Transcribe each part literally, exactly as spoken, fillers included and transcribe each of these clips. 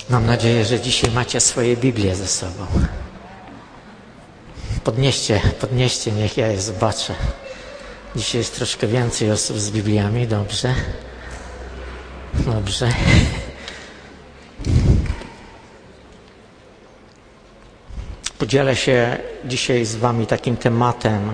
Mam nadzieję, że dzisiaj macie swoje Biblię ze sobą. Podnieście, podnieście, niech ja je zobaczę. Dzisiaj jest troszkę więcej osób z Bibliami, dobrze? Dobrze. Podzielę się dzisiaj z wami takim tematem.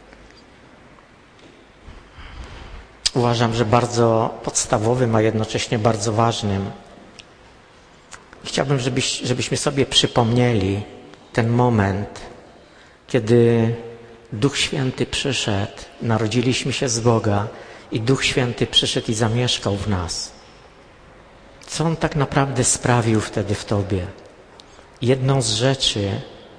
Uważam, że bardzo podstawowym, a jednocześnie bardzo ważnym. Chciałbym, żebyś, żebyśmy sobie przypomnieli ten moment, kiedy Duch Święty przyszedł, narodziliśmy się z Boga i Duch Święty przyszedł i zamieszkał w nas. Co On tak naprawdę sprawił wtedy w tobie? Jedną z rzeczy,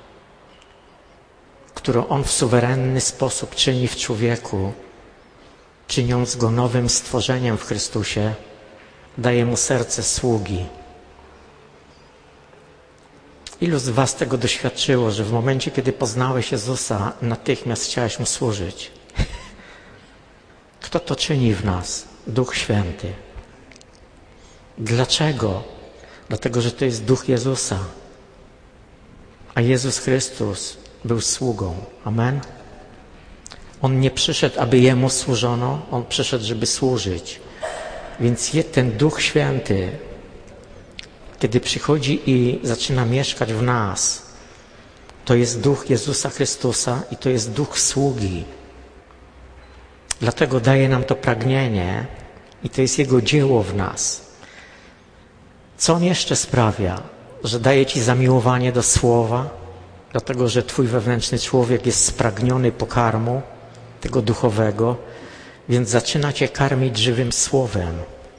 którą On w suwerenny sposób czyni w człowieku, czyniąc go nowym stworzeniem w Chrystusie, daje mu serce sługi. Ilu z was tego doświadczyło, że w momencie, kiedy poznałeś Jezusa, natychmiast chciałeś Mu służyć? Kto to czyni w nas? Duch Święty. Dlaczego? Dlatego, że to jest Duch Jezusa. A Jezus Chrystus był sługą. Amen? On nie przyszedł, aby Jemu służono, On przyszedł, żeby służyć. Więc ten Duch Święty, kiedy przychodzi i zaczyna mieszkać w nas, to jest Duch Jezusa Chrystusa i to jest Duch sługi. Dlatego daje nam to pragnienie i to jest Jego dzieło w nas. Co On jeszcze sprawia? Że daje ci zamiłowanie do Słowa, dlatego że twój wewnętrzny człowiek jest spragniony pokarmu, tego duchowego, więc zaczyna cię karmić żywym Słowem.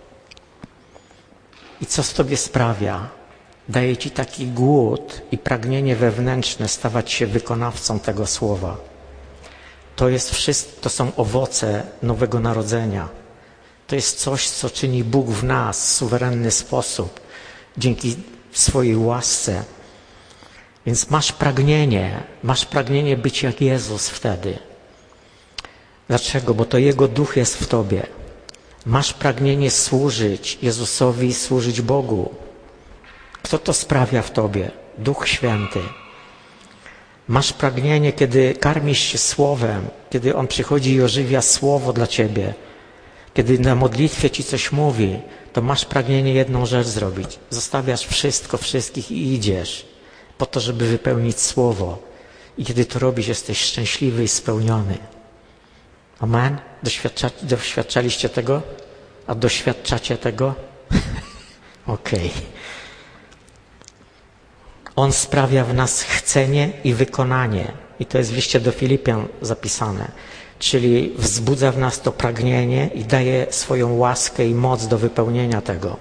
I co z tobie sprawia? Daje ci taki głód i pragnienie wewnętrzne stawać się wykonawcą tego Słowa. To jest wszystko, to są owoce nowego narodzenia. To jest coś, co czyni Bóg w nas w suwerenny sposób, dzięki swojej łasce. Więc masz pragnienie, masz pragnienie być jak Jezus wtedy. Dlaczego? Bo to Jego Duch jest w tobie. Masz pragnienie służyć Jezusowi, służyć Bogu. Kto to sprawia w tobie? Duch Święty. Masz pragnienie, kiedy karmisz się Słowem, kiedy On przychodzi i ożywia Słowo dla ciebie, kiedy na modlitwie ci coś mówi, to masz pragnienie jedną rzecz zrobić. Zostawiasz wszystko, wszystkich i idziesz po to, żeby wypełnić Słowo. I kiedy to robisz, jesteś szczęśliwy i spełniony. Amen? Doświadcza, doświadczaliście tego? A doświadczacie tego? Okej. Okay. On sprawia w nas chcenie i wykonanie. I to jest w liście do Filipian zapisane. Czyli wzbudza w nas to pragnienie i daje swoją łaskę i moc do wypełnienia tego.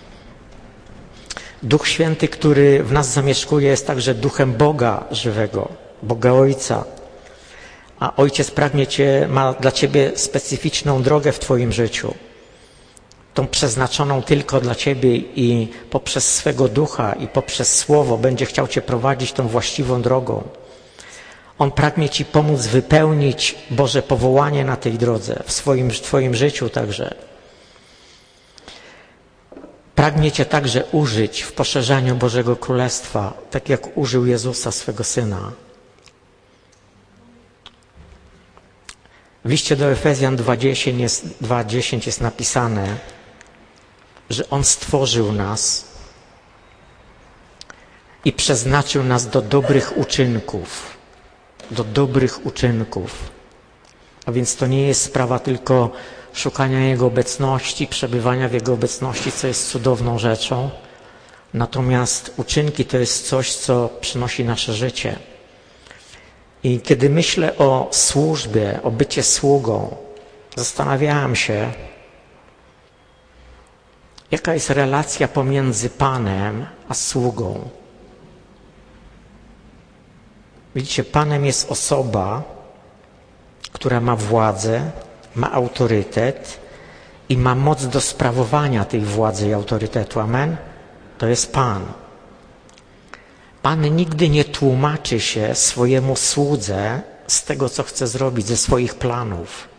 Duch Święty, który w nas zamieszkuje, jest także Duchem Boga żywego, Boga Ojca. A Ojciec pragnie cię, ma dla ciebie specyficzną drogę w twoim życiu. Tą przeznaczoną tylko dla ciebie i poprzez swego Ducha i poprzez Słowo będzie chciał cię prowadzić tą właściwą drogą. On pragnie ci pomóc wypełnić Boże powołanie na tej drodze, w swoim, w twoim życiu także. Pragnie cię także użyć w poszerzaniu Bożego Królestwa, tak jak użył Jezusa, swego Syna. W liście do Efezjan dwa dziesięć jest, dwa dziesięć jest napisane, że On stworzył nas i przeznaczył nas do dobrych uczynków. Do dobrych uczynków. A więc to nie jest sprawa tylko szukania Jego obecności, przebywania w Jego obecności, co jest cudowną rzeczą. Natomiast uczynki to jest coś, co przynosi nasze życie. I kiedy myślę o służbie, o bycie sługą, zastanawiałem się, jaka jest relacja pomiędzy Panem a sługą. Widzicie, Panem jest osoba, która ma władzę, ma autorytet i ma moc do sprawowania tej władzy i autorytetu. Amen? To jest Pan. Pan nigdy nie tłumaczy się swojemu słudze z tego, co chce zrobić, ze swoich planów,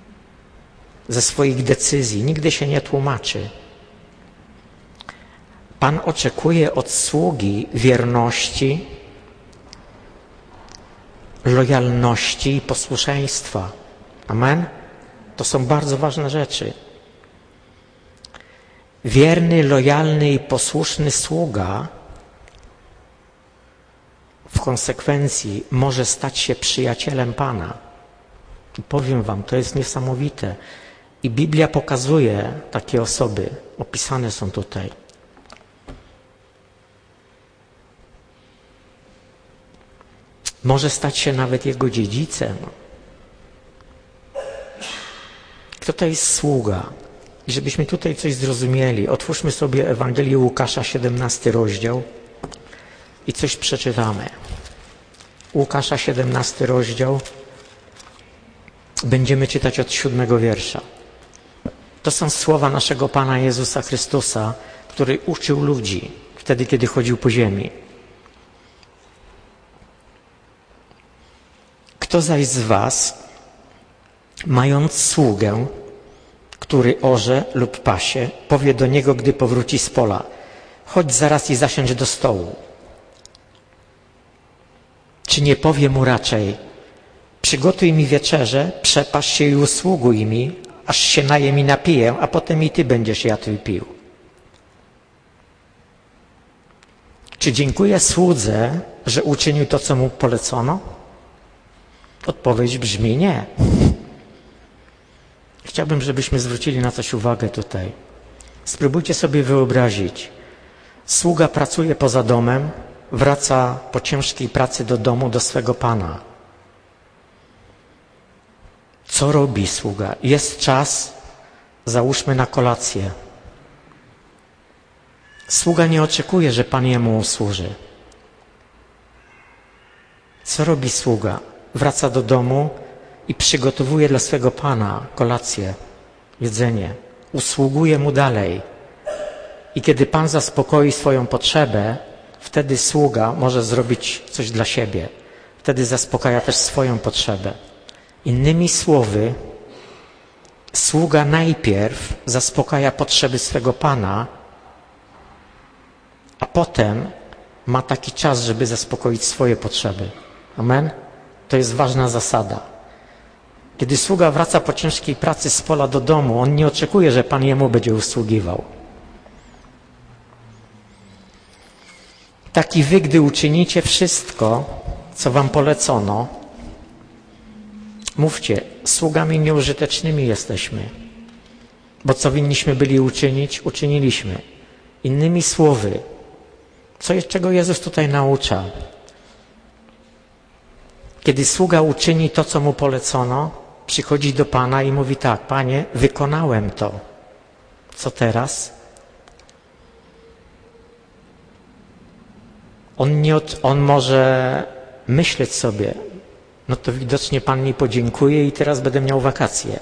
ze swoich decyzji. Nigdy się nie tłumaczy. Pan oczekuje od sługi wierności, lojalności i posłuszeństwa. Amen? To są bardzo ważne rzeczy. Wierny, lojalny i posłuszny sługa w konsekwencji może stać się przyjacielem Pana. I powiem wam, to jest niesamowite. I Biblia pokazuje takie osoby, opisane są tutaj. Może stać się nawet jego dziedzicem. Kto to jest sługa? I żebyśmy tutaj coś zrozumieli, otwórzmy sobie Ewangelię Łukasza, siedemnasty rozdział i coś przeczytamy. Łukasza, siedemnasty rozdział. Będziemy czytać od siódmego wiersza. To są słowa naszego Pana Jezusa Chrystusa, który uczył ludzi wtedy, kiedy chodził po ziemi. Kto zaś z was, mając sługę, który orze lub pasie, powie do niego, gdy powróci z pola: chodź zaraz i zasiądź do stołu. Czy nie powie mu raczej: przygotuj mi wieczerzę, przepasz się i usługuj mi, aż się najem i napiję, a potem i ty będziesz jadł i pił. Czy dziękuję słudze, że uczynił to, co mu polecono? Odpowiedź brzmi nie. Chciałbym, żebyśmy zwrócili na coś uwagę tutaj. Spróbujcie sobie wyobrazić. Sługa pracuje poza domem, wraca po ciężkiej pracy do domu, do swego Pana. Co robi sługa? Jest czas, załóżmy, na kolację. Sługa nie oczekuje, że Pan jemu usłuży. Co robi sługa? Wraca do domu i przygotowuje dla swego Pana kolację, jedzenie. Usługuje mu dalej. I kiedy Pan zaspokoi swoją potrzebę, wtedy sługa może zrobić coś dla siebie. Wtedy zaspokaja też swoją potrzebę. Innymi słowy, sługa najpierw zaspokaja potrzeby swego Pana, a potem ma taki czas, żeby zaspokoić swoje potrzeby. Amen? To jest ważna zasada. Kiedy sługa wraca po ciężkiej pracy z pola do domu, on nie oczekuje, że Pan jemu będzie usługiwał. Tak i wy, gdy uczynicie wszystko, co wam polecono, mówcie: sługami nieużytecznymi jesteśmy, bo co winniśmy byli uczynić, uczyniliśmy. Innymi słowy, co jest, czego Jezus tutaj naucza? Kiedy sługa uczyni to, co mu polecono, przychodzi do Pana i mówi tak: Panie, wykonałem to. Co teraz? On, nie od, on może myśleć sobie: no to widocznie Pan mi podziękuje i teraz będę miał wakacje.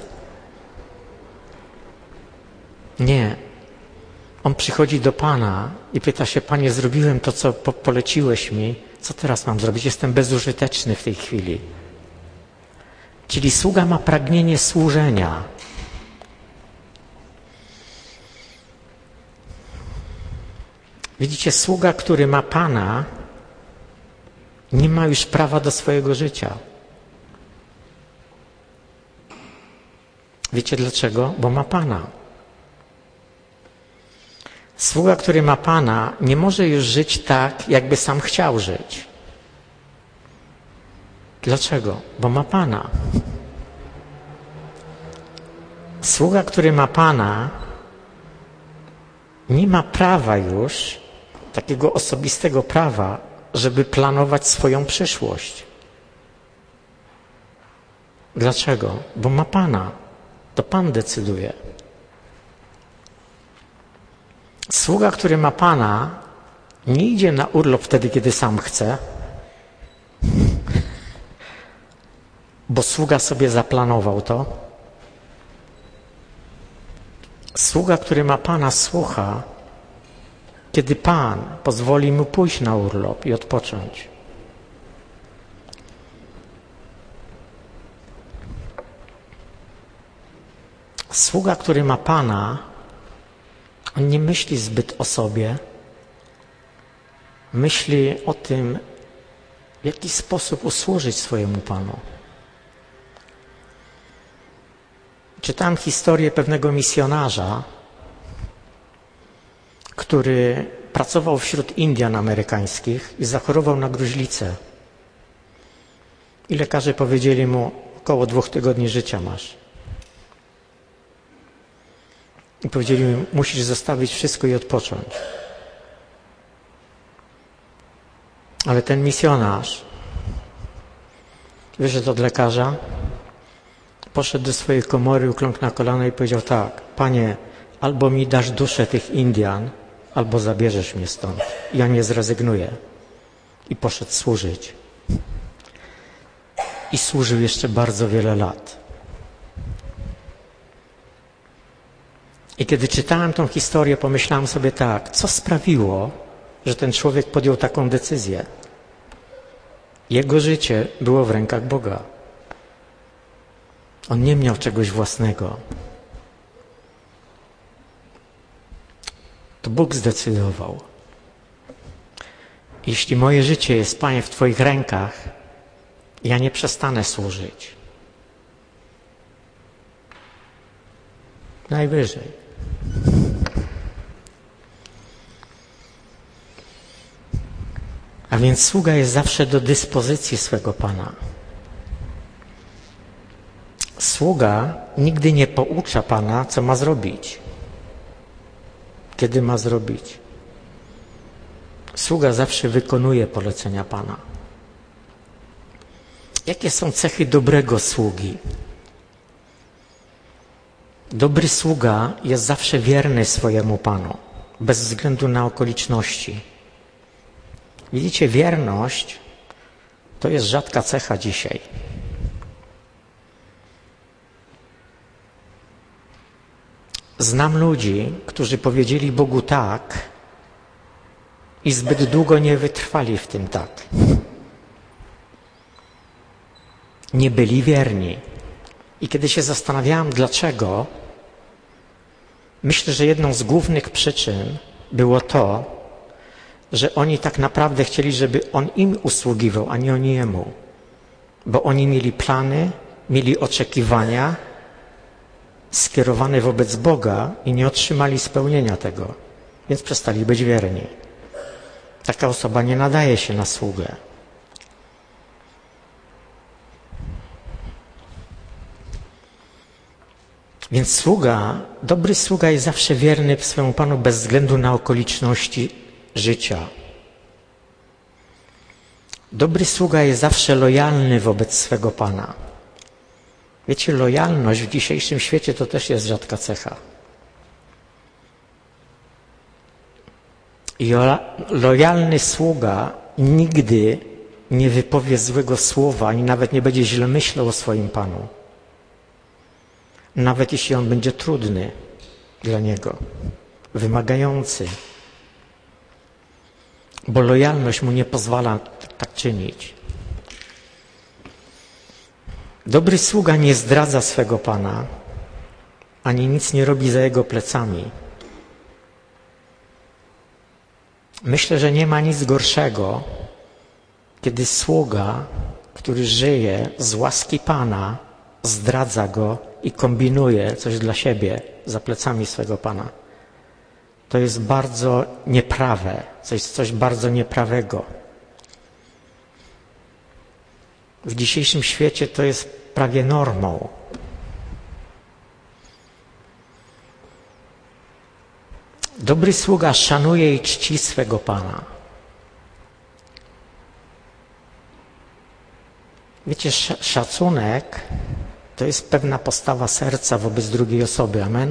Nie. On przychodzi do Pana i pyta się: Panie, zrobiłem to, co po poleciłeś mi. Co teraz mam zrobić? Jestem bezużyteczny w tej chwili. Czyli sługa ma pragnienie służenia. Widzicie, sługa, który ma Pana, nie ma już prawa do swojego życia. Wiecie dlaczego? Bo ma Pana. Sługa, który ma Pana, nie może już żyć tak, jakby sam chciał żyć. Dlaczego? Bo ma Pana. Sługa, który ma Pana, nie ma prawa już, takiego osobistego prawa, żeby planować swoją przyszłość. Dlaczego? Bo ma Pana. To Pan decyduje. Sługa, który ma Pana, nie idzie na urlop wtedy, kiedy sam chce, bo sługa sobie zaplanował to. Sługa, który ma Pana, słucha, kiedy Pan pozwoli mu pójść na urlop i odpocząć. Sługa, który ma Pana, on nie myśli zbyt o sobie, myśli o tym, w jaki sposób usłużyć swojemu Panu. Czytałem historię pewnego misjonarza, który pracował wśród Indian amerykańskich i zachorował na gruźlicę. I lekarze powiedzieli mu, około dwóch tygodni życia masz. I powiedzieli mu, musisz zostawić wszystko i odpocząć. Ale ten misjonarz wyszedł od lekarza, poszedł do swojej komory, ukląkł na kolana i powiedział tak, Panie, albo mi dasz duszę tych Indian, albo zabierzesz mnie stąd. Ja nie zrezygnuję. I poszedł służyć. I służył jeszcze bardzo wiele lat. I kiedy czytałem tą historię, pomyślałem sobie tak, co sprawiło, że ten człowiek podjął taką decyzję? Jego życie było w rękach Boga. On nie miał czegoś własnego. To Bóg zdecydował. Jeśli moje życie jest, Panie, w Twoich rękach, ja nie przestanę służyć. Najwyżej. A więc sługa jest zawsze do dyspozycji swego Pana. Sługa nigdy nie poucza Pana, co ma zrobić. Kiedy ma zrobić. Sługa zawsze wykonuje polecenia Pana. Jakie są cechy dobrego sługi? Dobry sługa jest zawsze wierny swojemu Panu, bez względu na okoliczności. Widzicie, wierność to jest rzadka cecha dzisiaj. Znam ludzi, którzy powiedzieli Bogu tak i zbyt długo nie wytrwali w tym tak. Nie byli wierni. I kiedy się zastanawiałem, dlaczego, myślę, że jedną z głównych przyczyn było to, że oni tak naprawdę chcieli, żeby On im usługiwał, a nie oni Jemu. Bo oni mieli plany, mieli oczekiwania skierowane wobec Boga i nie otrzymali spełnienia tego, więc przestali być wierni. Taka osoba nie nadaje się na sługę. Więc sługa, dobry sługa jest zawsze wierny swemu Panu bez względu na okoliczności życia. Dobry sługa jest zawsze lojalny wobec swego Pana. Wiecie, lojalność w dzisiejszym świecie to też jest rzadka cecha. I lojalny sługa nigdy nie wypowie złego słowa, ani nawet nie będzie źle myślał o swoim Panu. Nawet jeśli on będzie trudny dla niego, wymagający. Bo lojalność mu nie pozwala tak czynić. Dobry sługa nie zdradza swego Pana, ani nic nie robi za jego plecami. Myślę, że nie ma nic gorszego, kiedy sługa, który żyje z łaski Pana, zdradza go i kombinuje coś dla siebie za plecami swego Pana. To jest bardzo nieprawe, coś, coś bardzo nieprawego. W dzisiejszym świecie to jest prawie normą. Dobry sługa szanuje i czci swego Pana. Wiecie, szacunek to jest pewna postawa serca wobec drugiej osoby. Amen?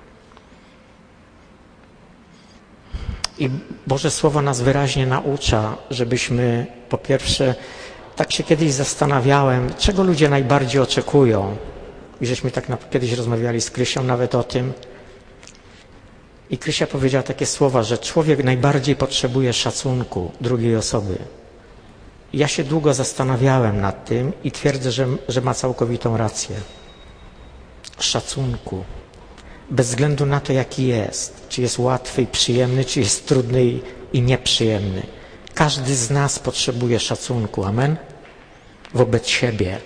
I Boże Słowo nas wyraźnie naucza, żebyśmy po pierwsze, tak się kiedyś zastanawiałem, czego ludzie najbardziej oczekują. I żeśmy tak na, kiedyś rozmawiali z Krysią nawet o tym. I Krysia powiedziała takie słowa, że człowiek najbardziej potrzebuje szacunku drugiej osoby. I ja się długo zastanawiałem nad tym i twierdzę, że, że ma całkowitą rację. Szacunku. Bez względu na to, jaki jest. Czy jest łatwy i przyjemny, czy jest trudny i, i nieprzyjemny. Każdy z nas potrzebuje szacunku, amen? Wobec siebie.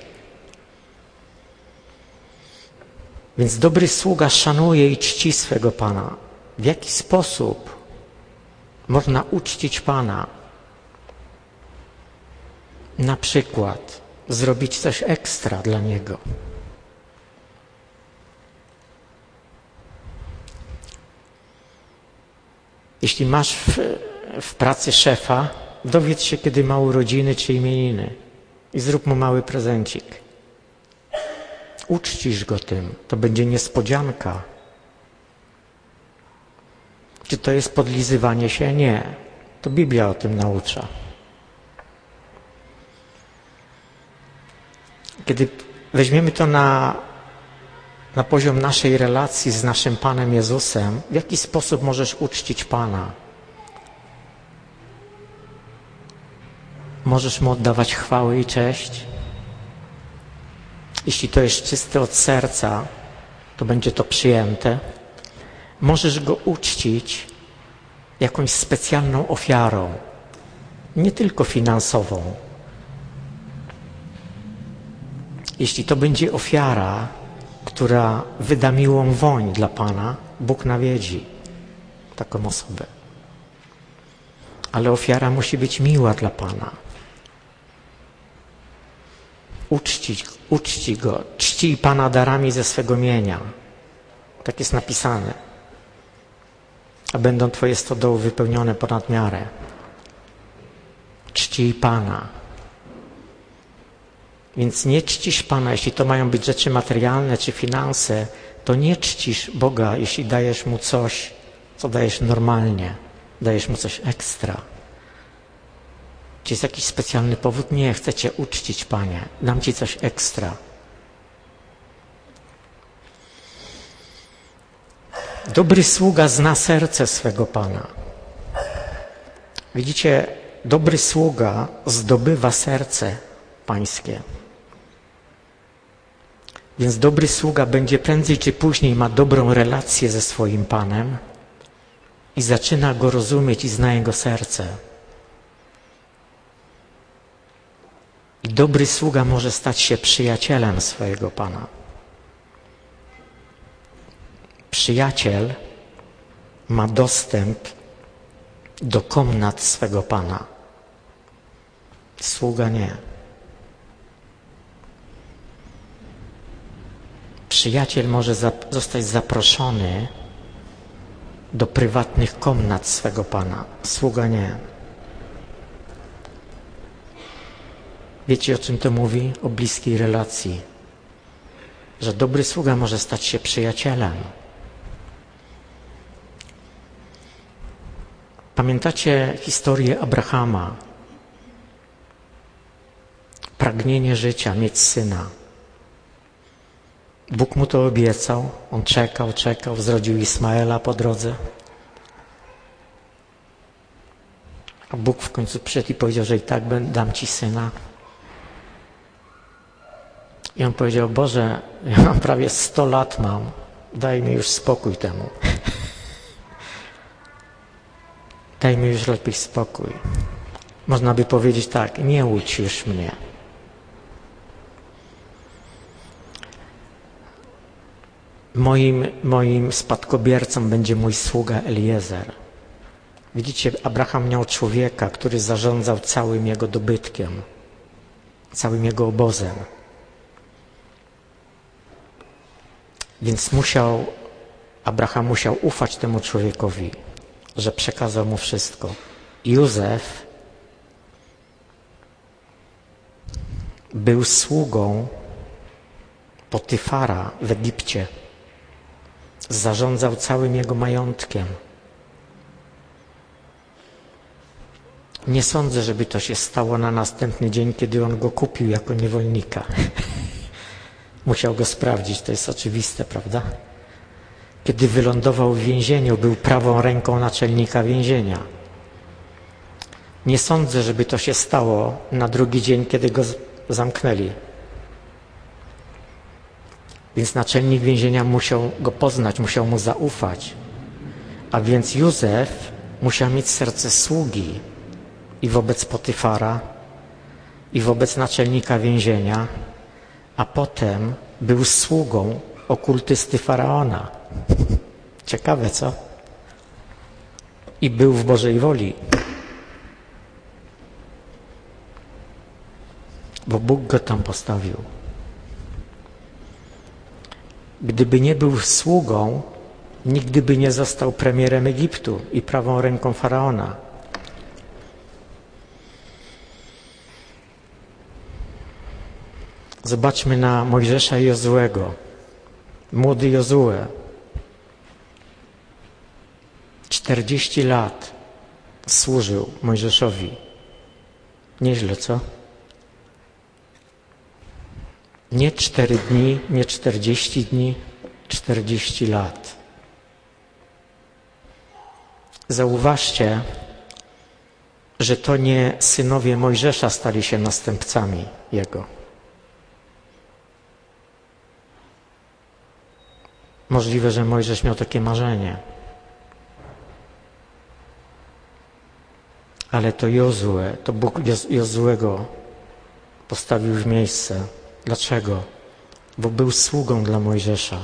Więc dobry sługa szanuje i czci swego Pana. W jaki sposób można uczcić Pana? Na przykład zrobić coś ekstra dla Niego. Jeśli masz w, w pracy szefa, dowiedz się, kiedy ma urodziny czy imieniny i zrób mu mały prezencik. Uczcisz go tym, to będzie niespodzianka. Czy to jest podlizywanie się? Nie. To Biblia o tym naucza. Kiedy weźmiemy to na, na poziom naszej relacji z naszym Panem Jezusem, w jaki sposób możesz uczcić Pana? Możesz Mu oddawać chwałę i cześć? Jeśli to jest czyste od serca, to będzie to przyjęte. Możesz Go uczcić jakąś specjalną ofiarą, nie tylko finansową. Jeśli to będzie ofiara, która wyda miłą woń dla Pana, Bóg nawiedzi taką osobę. Ale ofiara musi być miła dla Pana. Uczcić, uczci Go, czcij Pana darami ze swego mienia. Tak jest napisane. A będą Twoje stodoły wypełnione ponad miarę. Czcij Pana. Więc nie czcisz Pana, jeśli to mają być rzeczy materialne czy finanse, to nie czcisz Boga, jeśli dajesz Mu coś, co dajesz normalnie. Dajesz Mu coś ekstra. Czy jest jakiś specjalny powód? Nie, chcę Cię uczcić, Panie. Dam Ci coś ekstra. Dobry sługa zna serce swego Pana. Widzicie, dobry sługa zdobywa serce Pańskie. Więc dobry sługa będzie prędzej czy później ma dobrą relację ze swoim Panem i zaczyna Go rozumieć i zna Jego serce. I dobry sługa może stać się przyjacielem swojego Pana. Przyjaciel ma dostęp do komnat swego Pana. Sługa nie. Przyjaciel może zap- zostać zaproszony do prywatnych komnat swego Pana. Sługa nie. Wiecie, o czym to mówi? O bliskiej relacji. Że dobry sługa może stać się przyjacielem. Pamiętacie historię Abrahama? Pragnienie życia, mieć syna. Bóg mu to obiecał, on czekał, czekał, zrodził Ismaela po drodze. A Bóg w końcu przyszedł i powiedział, że i tak dam ci syna. I on powiedział, Boże, ja mam prawie sto lat mam, daj mi już spokój temu. Daj mi już lepiej spokój. Można by powiedzieć tak, nie łudź już mnie. Moim, moim spadkobiercą będzie mój sługa Eliezer. Widzicie, Abraham miał człowieka, który zarządzał całym jego dobytkiem, całym jego obozem. Więc musiał, Abraham musiał ufać temu człowiekowi, że przekazał mu wszystko. Józef był sługą Potyfara w Egipcie. Zarządzał całym jego majątkiem. Nie sądzę, żeby to się stało na następny dzień, kiedy on go kupił jako niewolnika. Musiał go sprawdzić, to jest oczywiste, prawda? Kiedy wylądował w więzieniu, był prawą ręką naczelnika więzienia. Nie sądzę, żeby to się stało na drugi dzień, kiedy go zamknęli. Więc naczelnik więzienia musiał go poznać, musiał mu zaufać. A więc Józef musiał mieć serce sługi. i wobec Potyfara, i wobec naczelnika więzienia, a potem był sługą okultysty Faraona. Ciekawe, co? I był w Bożej woli. Bo Bóg go tam postawił. Gdyby nie był sługą, nigdy by nie został premierem Egiptu i prawą ręką Faraona. Zobaczmy na Mojżesza i Jozuego. Młody Jozue. czterdzieści lat służył Mojżeszowi. Nieźle, co? Nie cztery dni, nie czterdzieści dni, czterdzieści lat. Zauważcie, że to nie synowie Mojżesza stali się następcami jego. Możliwe, że Mojżesz miał takie marzenie. Ale to Jozue, to Bóg Jozuego postawił w miejsce. Dlaczego? Bo był sługą dla Mojżesza.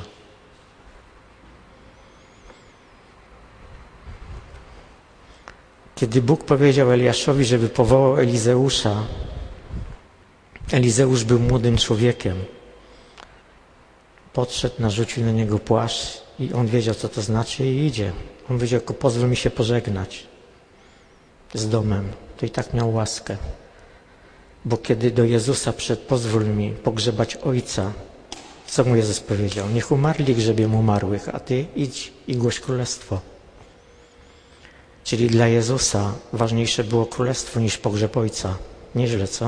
Kiedy Bóg powiedział Eliaszowi, żeby powołał Elizeusza, Elizeusz był młodym człowiekiem. Podszedł, narzucił na niego płaszcz i on wiedział, co to znaczy i idzie. On wiedział, tylko pozwól mi się pożegnać z domem. To i tak miał łaskę. Bo kiedy do Jezusa przyszedł, pozwól mi pogrzebać Ojca, co mu Jezus powiedział? Niech umarli grzebiem umarłych, a ty idź i głoś królestwo. Czyli dla Jezusa ważniejsze było królestwo niż pogrzeb Ojca. Nieźle, co?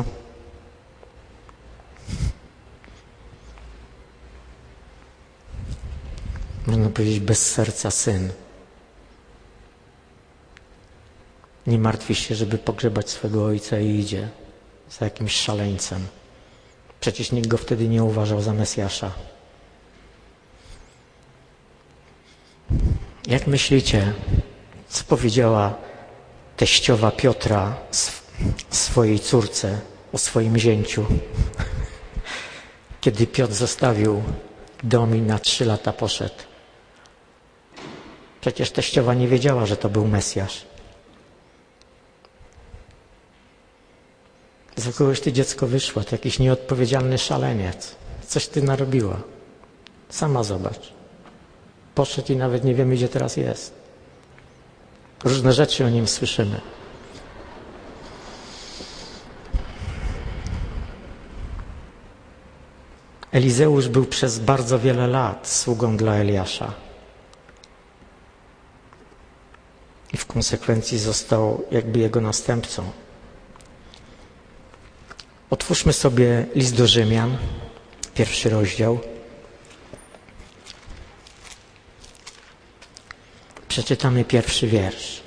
Można powiedzieć bez serca syn. Nie martwi się, żeby pogrzebać swego ojca i idzie za jakimś szaleńcem. Przecież nikt go wtedy nie uważał za Mesjasza. Jak myślicie, co powiedziała teściowa Piotra swojej córce o swoim zięciu? Kiedy Piotr zostawił dom i na trzy lata poszedł. Przecież teściowa nie wiedziała, że to był Mesjasz. Za kogoś ty dziecko wyszła, to jakiś nieodpowiedzialny szaleniec. Coś ty narobiła. Sama zobacz. Poszedł i nawet nie wiemy, gdzie teraz jest. Różne rzeczy o nim słyszymy. Elizeusz był przez bardzo wiele lat sługą dla Eliasza. I w konsekwencji został jakby jego następcą. Otwórzmy sobie list do Rzymian, pierwszy rozdział. Przeczytamy pierwszy wiersz.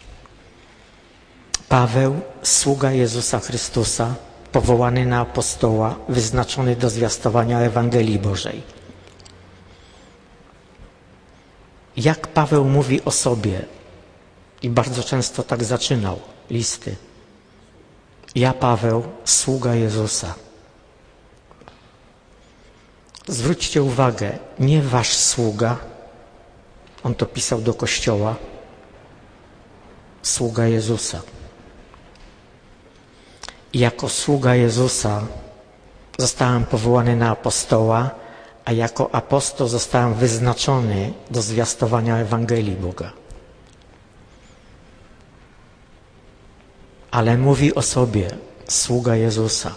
Paweł, sługa Jezusa Chrystusa, powołany na apostoła, wyznaczony do zwiastowania Ewangelii Bożej. Jak Paweł mówi o sobie, i bardzo często tak zaczynał listy. Ja, Paweł, sługa Jezusa. Zwróćcie uwagę, nie wasz sługa, on to pisał do Kościoła, sługa Jezusa. I jako sługa Jezusa zostałem powołany na apostoła, a jako apostoł zostałem wyznaczony do zwiastowania Ewangelii Boga. Ale mówi o sobie, sługa Jezusa.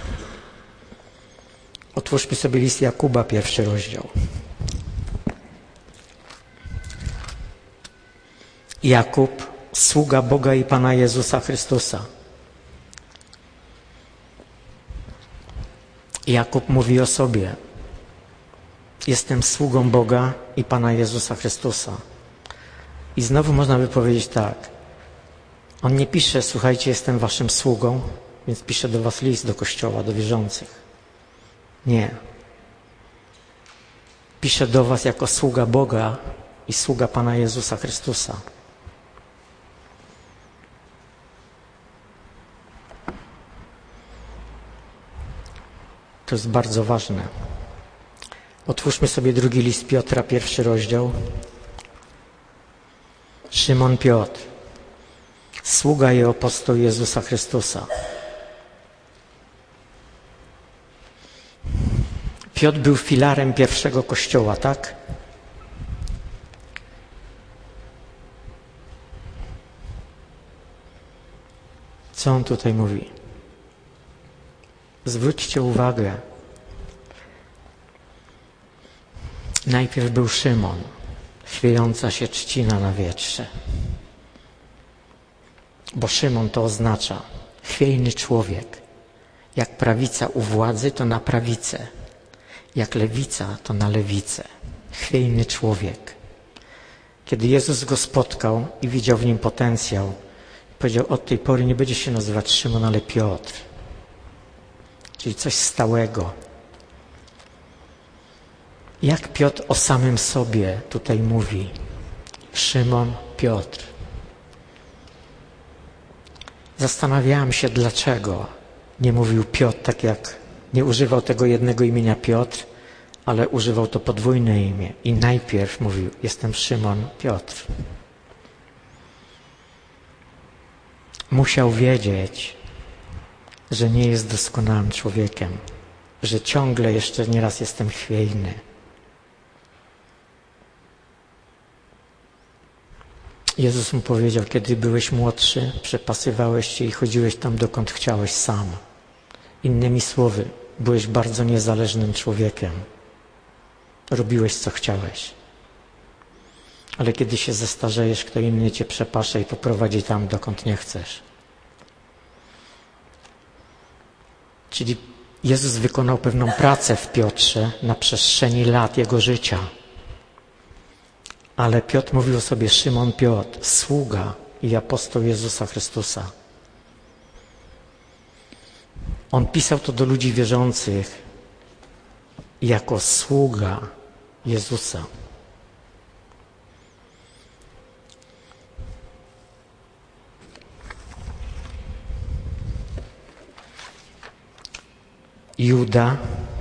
Otwórzmy sobie list Jakuba, pierwszy rozdział. Jakub, sługa Boga i Pana Jezusa Chrystusa. Jakub mówi o sobie. Jestem sługą Boga i Pana Jezusa Chrystusa. I znowu można by powiedzieć tak. On nie pisze, słuchajcie, jestem waszym sługą, więc pisze do was list, do Kościoła, do wierzących. Nie. Pisze do was jako sługa Boga i sługa Pana Jezusa Chrystusa. To jest bardzo ważne. Otwórzmy sobie drugi list Piotra, pierwszy rozdział. Szymon Piotr, sługa i apostoł Jezusa Chrystusa. Piotr był filarem pierwszego kościoła, tak? Co on tutaj mówi? Zwróćcie uwagę. Najpierw był Szymon, chwiejąca się trzcina na wietrze. Bo Szymon to oznacza chwiejny człowiek. Jak prawica u władzy, to na prawicę. Jak lewica, to na lewicę. Chwiejny człowiek. Kiedy Jezus go spotkał i widział w nim potencjał, powiedział, od tej pory nie będzie się nazywać Szymon, ale Piotr. Czyli coś stałego. Jak Piotr o samym sobie tutaj mówi? Szymon Piotr. Zastanawiałem się, dlaczego nie mówił Piotr, tak jak nie używał tego jednego imienia Piotr, ale używał to podwójne imię. I najpierw mówił, jestem Szymon Piotr. Musiał wiedzieć, że nie jest doskonałym człowiekiem, że ciągle jeszcze nieraz jestem chwiejny. Jezus mu powiedział, kiedy byłeś młodszy, przepasywałeś się i chodziłeś tam, dokąd chciałeś sam. Innymi słowy, byłeś bardzo niezależnym człowiekiem. Robiłeś, co chciałeś. Ale kiedy się zestarzejesz, kto inny cię przepasze i poprowadzi tam, dokąd nie chcesz. Czyli Jezus wykonał pewną pracę w Piotrze na przestrzeni lat jego życia. Ale Piotr mówił o sobie Szymon Piotr, sługa i apostoł Jezusa Chrystusa. On pisał to do ludzi wierzących jako sługa Jezusa. Juda,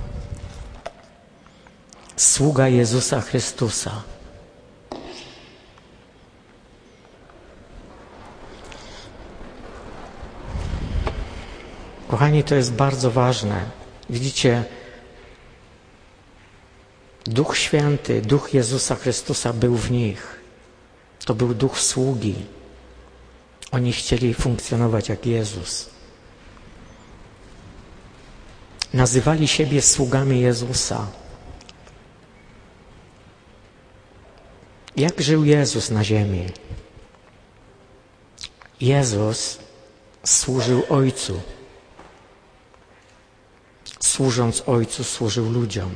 sługa Jezusa Chrystusa. Kochani, to jest bardzo ważne. Widzicie, Duch Święty, Duch Jezusa Chrystusa był w nich. To był duch sługi. Oni chcieli funkcjonować jak Jezus. Nazywali siebie sługami Jezusa. Jak żył Jezus na ziemi? Jezus służył Ojcu. Służąc Ojcu, służył ludziom.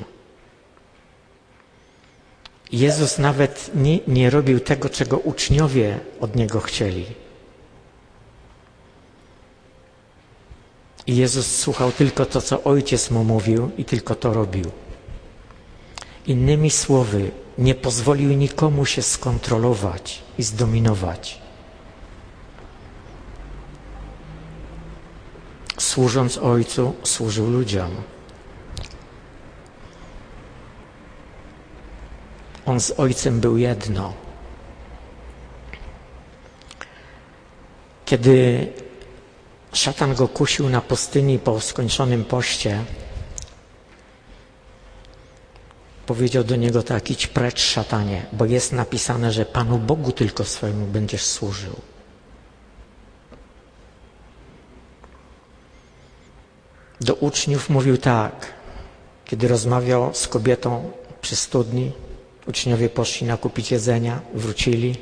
Jezus nawet nie, nie robił tego, czego uczniowie od Niego chcieli. I Jezus słuchał tylko to, co Ojciec Mu mówił i tylko to robił. Innymi słowy, nie pozwolił nikomu się skontrolować i zdominować. Służąc Ojcu, służył ludziom. On z Ojcem był jedno. Kiedy szatan go kusił na pustyni po skończonym poście, powiedział do niego tak, idź precz, szatanie, bo jest napisane, że Panu Bogu tylko swojemu będziesz służył. Do uczniów mówił tak, kiedy rozmawiał z kobietą przy studni, uczniowie poszli nakupić jedzenia, wrócili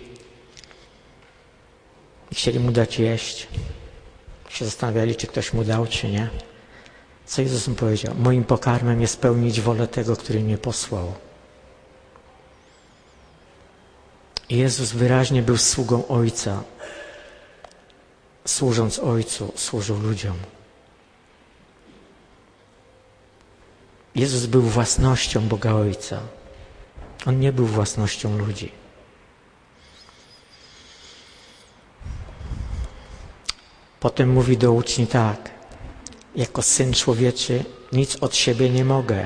i chcieli mu dać jeść. Się zastanawiali, czy ktoś mu dał, czy nie. Co Jezus mu powiedział? Moim pokarmem jest pełnić wolę tego, który mnie posłał. I Jezus wyraźnie był sługą Ojca. Służąc Ojcu, służył ludziom. Jezus był własnością Boga Ojca. On nie był własnością ludzi. Potem mówi do uczniów tak. jako Syn Człowieczy nic od siebie nie mogę.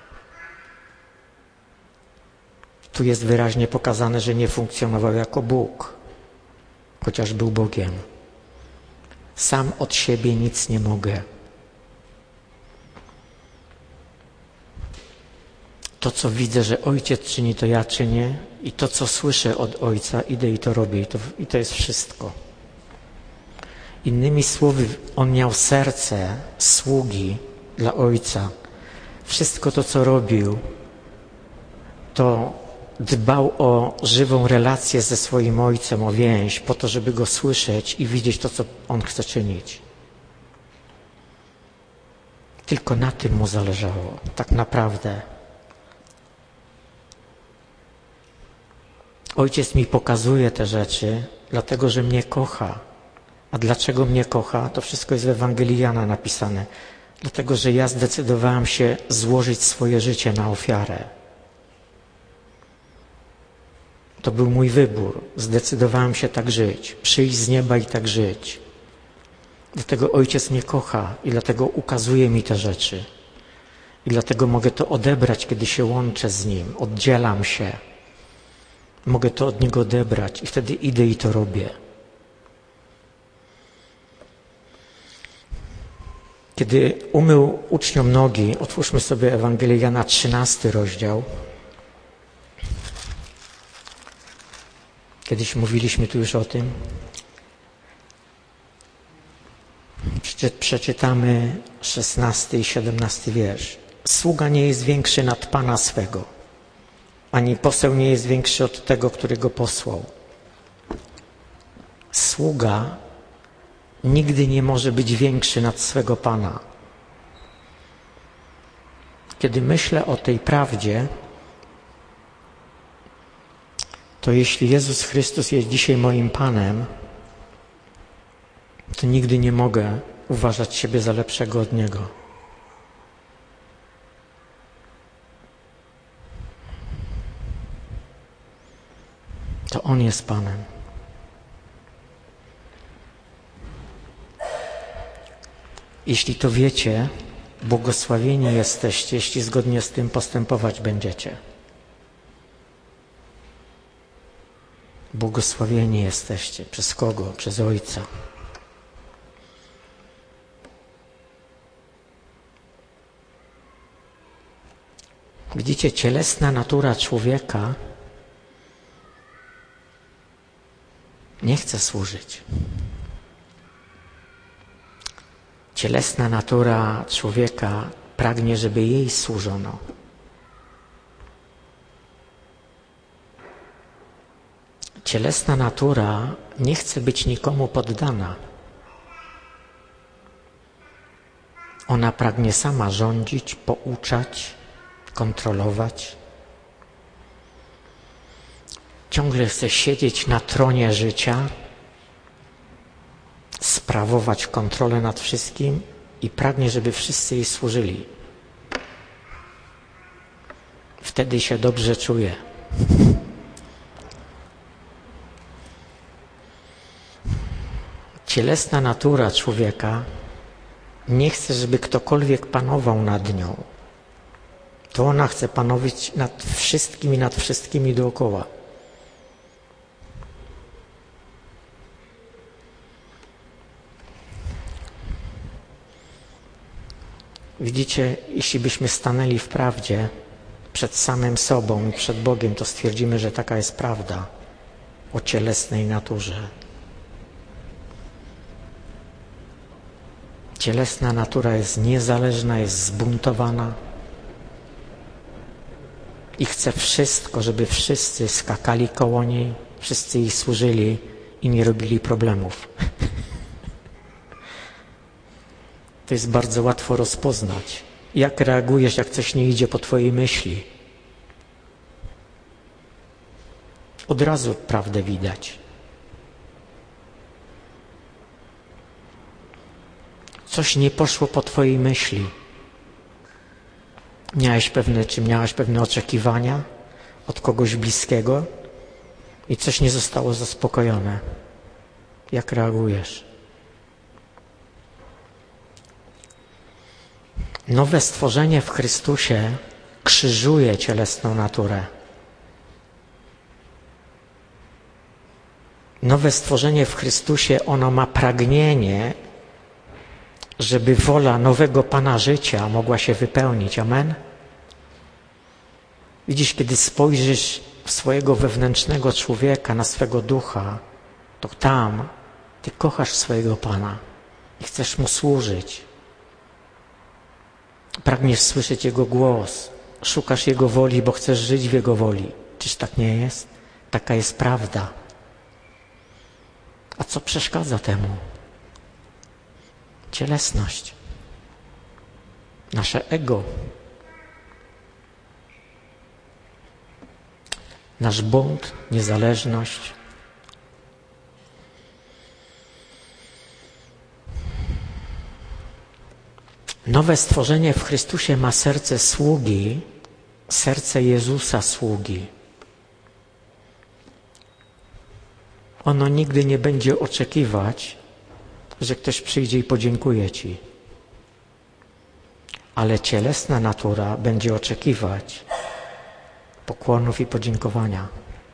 Tu jest wyraźnie pokazane, że nie funkcjonował jako Bóg, chociaż był Bogiem. Sam od siebie nic nie mogę. To, co widzę, że Ojciec czyni, to ja czynię i to, co słyszę od Ojca, idę i to robię i to, i to jest wszystko. Innymi słowy, On miał serce sługi dla Ojca. Wszystko to, co robił, to dbał o żywą relację ze swoim Ojcem, o więź, po to, żeby Go słyszeć i widzieć to, co On chce czynić. Tylko na tym Mu zależało, tak naprawdę. Ojciec mi pokazuje te rzeczy, dlatego że mnie kocha. A dlaczego mnie kocha? To wszystko jest w Ewangelii Jana napisane. Dlatego, że ja zdecydowałem się złożyć swoje życie na ofiarę. To był mój wybór. Zdecydowałem się tak żyć. Przyjść z nieba i tak żyć. Dlatego Ojciec mnie kocha i dlatego ukazuje mi te rzeczy. I dlatego mogę to odebrać, kiedy się łączę z Nim. Oddzielam się. Mogę to od Niego odebrać i wtedy idę i to robię. Kiedy umył uczniom nogi, otwórzmy sobie Ewangelię Jana, trzynasty rozdział. Kiedyś mówiliśmy tu już o tym. Przeczytamy szesnasty i siedemnasty wiersz. Sługa nie jest większy nad Pana swego, ani poseł nie jest większy od tego, który go posłał. Sługa nigdy nie może być większy nad swego Pana. Kiedy myślę o tej prawdzie, to jeśli Jezus Chrystus jest dzisiaj moim Panem, to nigdy nie mogę uważać siebie za lepszego od Niego. To On jest Panem. Jeśli to wiecie, błogosławieni jesteście, jeśli zgodnie z tym postępować będziecie. Błogosławieni jesteście. Przez kogo? Przez Ojca. Widzicie, cielesna natura człowieka nie chce służyć. Cielesna natura człowieka pragnie, żeby jej służono. Cielesna natura nie chce być nikomu poddana. Ona pragnie sama rządzić, pouczać, kontrolować. Ciągle chce siedzieć na tronie życia, sprawować kontrolę nad wszystkim i pragnie, żeby wszyscy jej służyli. Wtedy się dobrze czuje. Cielesna natura człowieka nie chce, żeby ktokolwiek panował nad nią. To ona chce panować nad wszystkim i nad wszystkimi dookoła. Widzicie, jeśli byśmy stanęli w prawdzie przed samym sobą i przed Bogiem, to stwierdzimy, że taka jest prawda o cielesnej naturze. Cielesna natura jest niezależna, jest zbuntowana i chce wszystko, żeby wszyscy skakali koło niej, wszyscy jej służyli i nie robili problemów. To jest bardzo łatwo rozpoznać. Jak reagujesz, jak coś nie idzie po twojej myśli? Od razu prawdę widać. Coś nie poszło po twojej myśli. Miałeś pewne, czy miałaś pewne oczekiwania od kogoś bliskiego i coś nie zostało zaspokojone. Jak reagujesz? Nowe stworzenie w Chrystusie krzyżuje cielesną naturę. Nowe stworzenie w Chrystusie, ono ma pragnienie, żeby wola nowego Pana życia mogła się wypełnić. Amen? Widzisz, kiedy spojrzysz w swojego wewnętrznego człowieka, na swego ducha, to tam ty kochasz swojego Pana i chcesz Mu służyć. Pragniesz słyszeć Jego głos, szukasz Jego woli, bo chcesz żyć w Jego woli. Czyż tak nie jest? Taka jest prawda. A co przeszkadza temu? Cielesność. Nasze ego. Nasz bunt, niezależność. Nowe stworzenie w Chrystusie ma serce sługi, serce Jezusa sługi. Ono nigdy nie będzie oczekiwać, że ktoś przyjdzie i podziękuje Ci. Ale cielesna natura będzie oczekiwać pokłonów i podziękowania.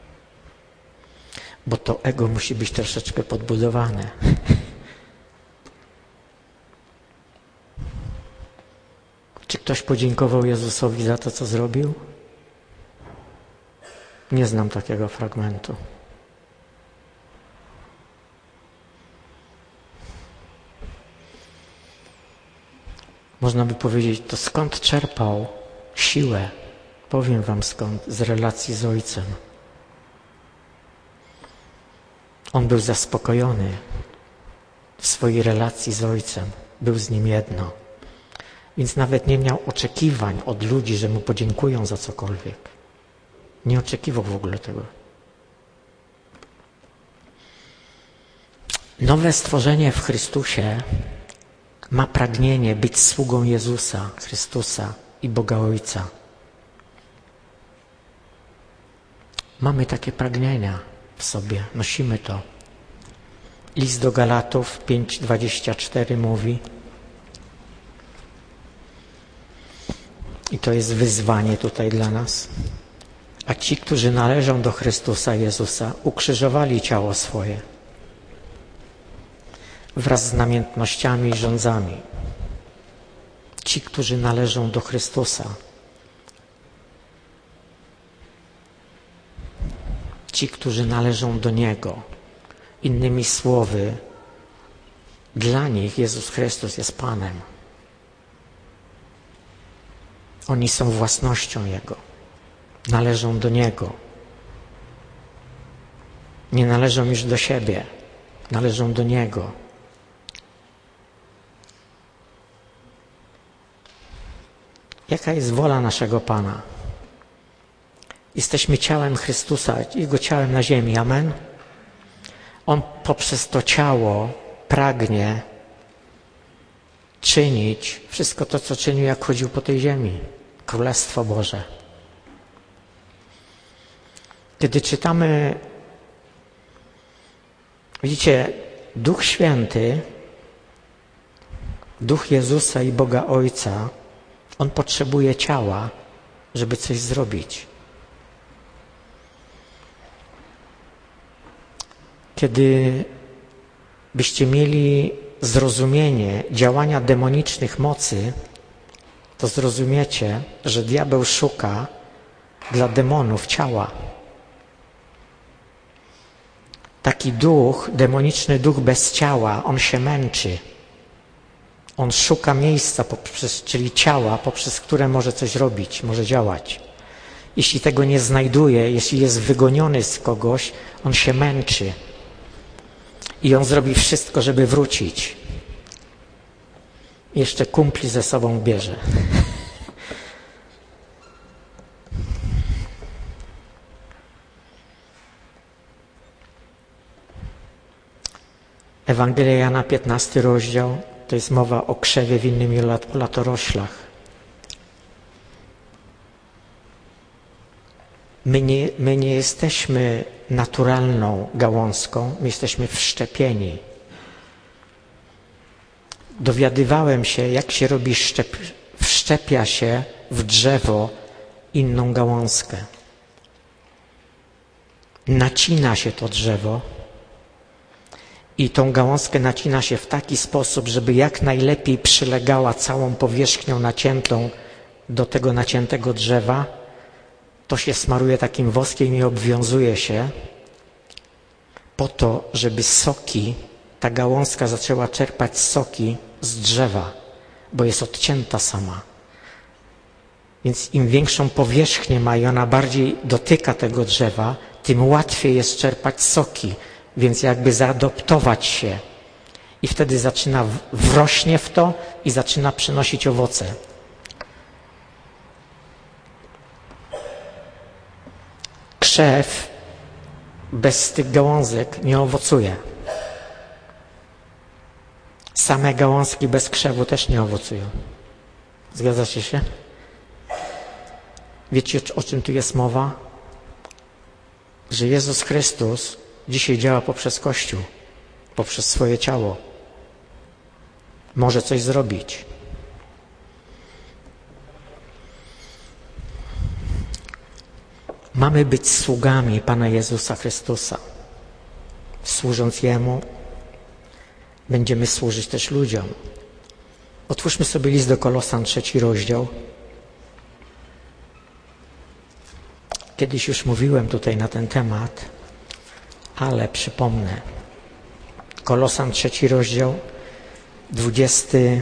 Bo to ego musi być troszeczkę podbudowane. Czy ktoś podziękował Jezusowi za to, co zrobił? Nie znam takiego fragmentu. Można by powiedzieć, to skąd czerpał siłę? Powiem wam skąd, z relacji z Ojcem. On był zaspokojony w swojej relacji z Ojcem. Był z Nim jedno. Więc nawet nie miał oczekiwań od ludzi, że Mu podziękują za cokolwiek. Nie oczekiwał w ogóle tego. Nowe stworzenie w Chrystusie ma pragnienie być sługą Jezusa, Chrystusa i Boga Ojca. Mamy takie pragnienia w sobie, nosimy to. List do Galatów pięć dwadzieścia cztery mówi, i to jest wyzwanie tutaj dla nas, a ci, którzy należą do Chrystusa Jezusa, ukrzyżowali ciało swoje wraz z namiętnościami i rządzami. Ci, którzy należą do Chrystusa, ci, którzy należą do Niego. Innymi słowy, dla nich Jezus Chrystus jest Panem. Oni są własnością Jego. Należą do Niego. Nie należą już do siebie. Należą do Niego. Jaka jest wola naszego Pana? Jesteśmy ciałem Chrystusa, Jego ciałem na ziemi. Amen? On poprzez to ciało pragnie czynić wszystko to, co czynił, jak chodził po tej ziemi. Królestwo Boże. Kiedy czytamy, widzicie, Duch Święty, Duch Jezusa i Boga Ojca, On potrzebuje ciała, żeby coś zrobić. Kiedy byście mieli zrozumienie działania demonicznych mocy, to zrozumiecie, że diabeł szuka dla demonów ciała. Taki duch, demoniczny duch bez ciała, on się męczy. On szuka miejsca, poprzez, czyli ciała, poprzez które może coś robić, może działać. Jeśli tego nie znajduje, jeśli jest wygoniony z kogoś, on się męczy. I on zrobi wszystko, żeby wrócić. Jeszcze kumpli ze sobą bierze. Ewangelia Jana, piętnasty rozdział, to jest mowa o krzewie winnym i o latoroślach. My nie, my nie jesteśmy naturalną gałązką, my jesteśmy wszczepieni. Dowiadywałem się, jak się robi szczep, wszczepia się w drzewo inną gałązkę. Nacina się to drzewo i tą gałązkę nacina się w taki sposób, żeby jak najlepiej przylegała całą powierzchnią naciętą do tego naciętego drzewa. To się smaruje takim woskiem i obwiązuje się po to, żeby soki, ta gałązka zaczęła czerpać soki z drzewa, bo jest odcięta sama. Więc im większą powierzchnię ma i ona bardziej dotyka tego drzewa, tym łatwiej jest czerpać soki, więc jakby zaadoptować się. I wtedy zaczyna, wrośnie w to i zaczyna przynosić owoce. Krzew bez tych gałązek nie owocuje. Same gałązki bez krzewu też nie owocują. Zgadzacie się? Wiecie, o czym tu jest mowa? Że Jezus Chrystus dzisiaj działa poprzez Kościół, poprzez swoje ciało. Może coś zrobić. Mamy być sługami Pana Jezusa Chrystusa. Służąc Jemu, będziemy służyć też ludziom. Otwórzmy sobie list do Kolosan, trzeci rozdział. Kiedyś już mówiłem tutaj na ten temat, ale przypomnę. Kolosan, trzeci rozdział, dwudziesty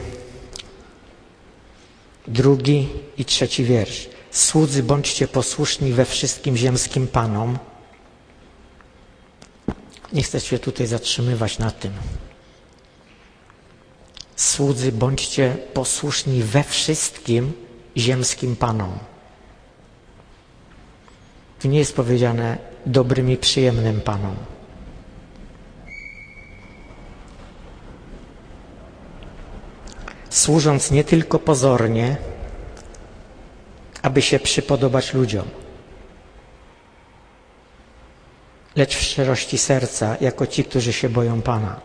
drugi i trzeci wiersz. Słudzy, bądźcie posłuszni we wszystkim ziemskim panom. Nie chcę się tutaj zatrzymywać na tym. Słudzy, bądźcie posłuszni we wszystkim ziemskim panom. Tu nie jest powiedziane dobrym i przyjemnym panom. Służąc nie tylko pozornie, aby się przypodobać ludziom, lecz w szczerości serca, jako ci, którzy się boją Pana.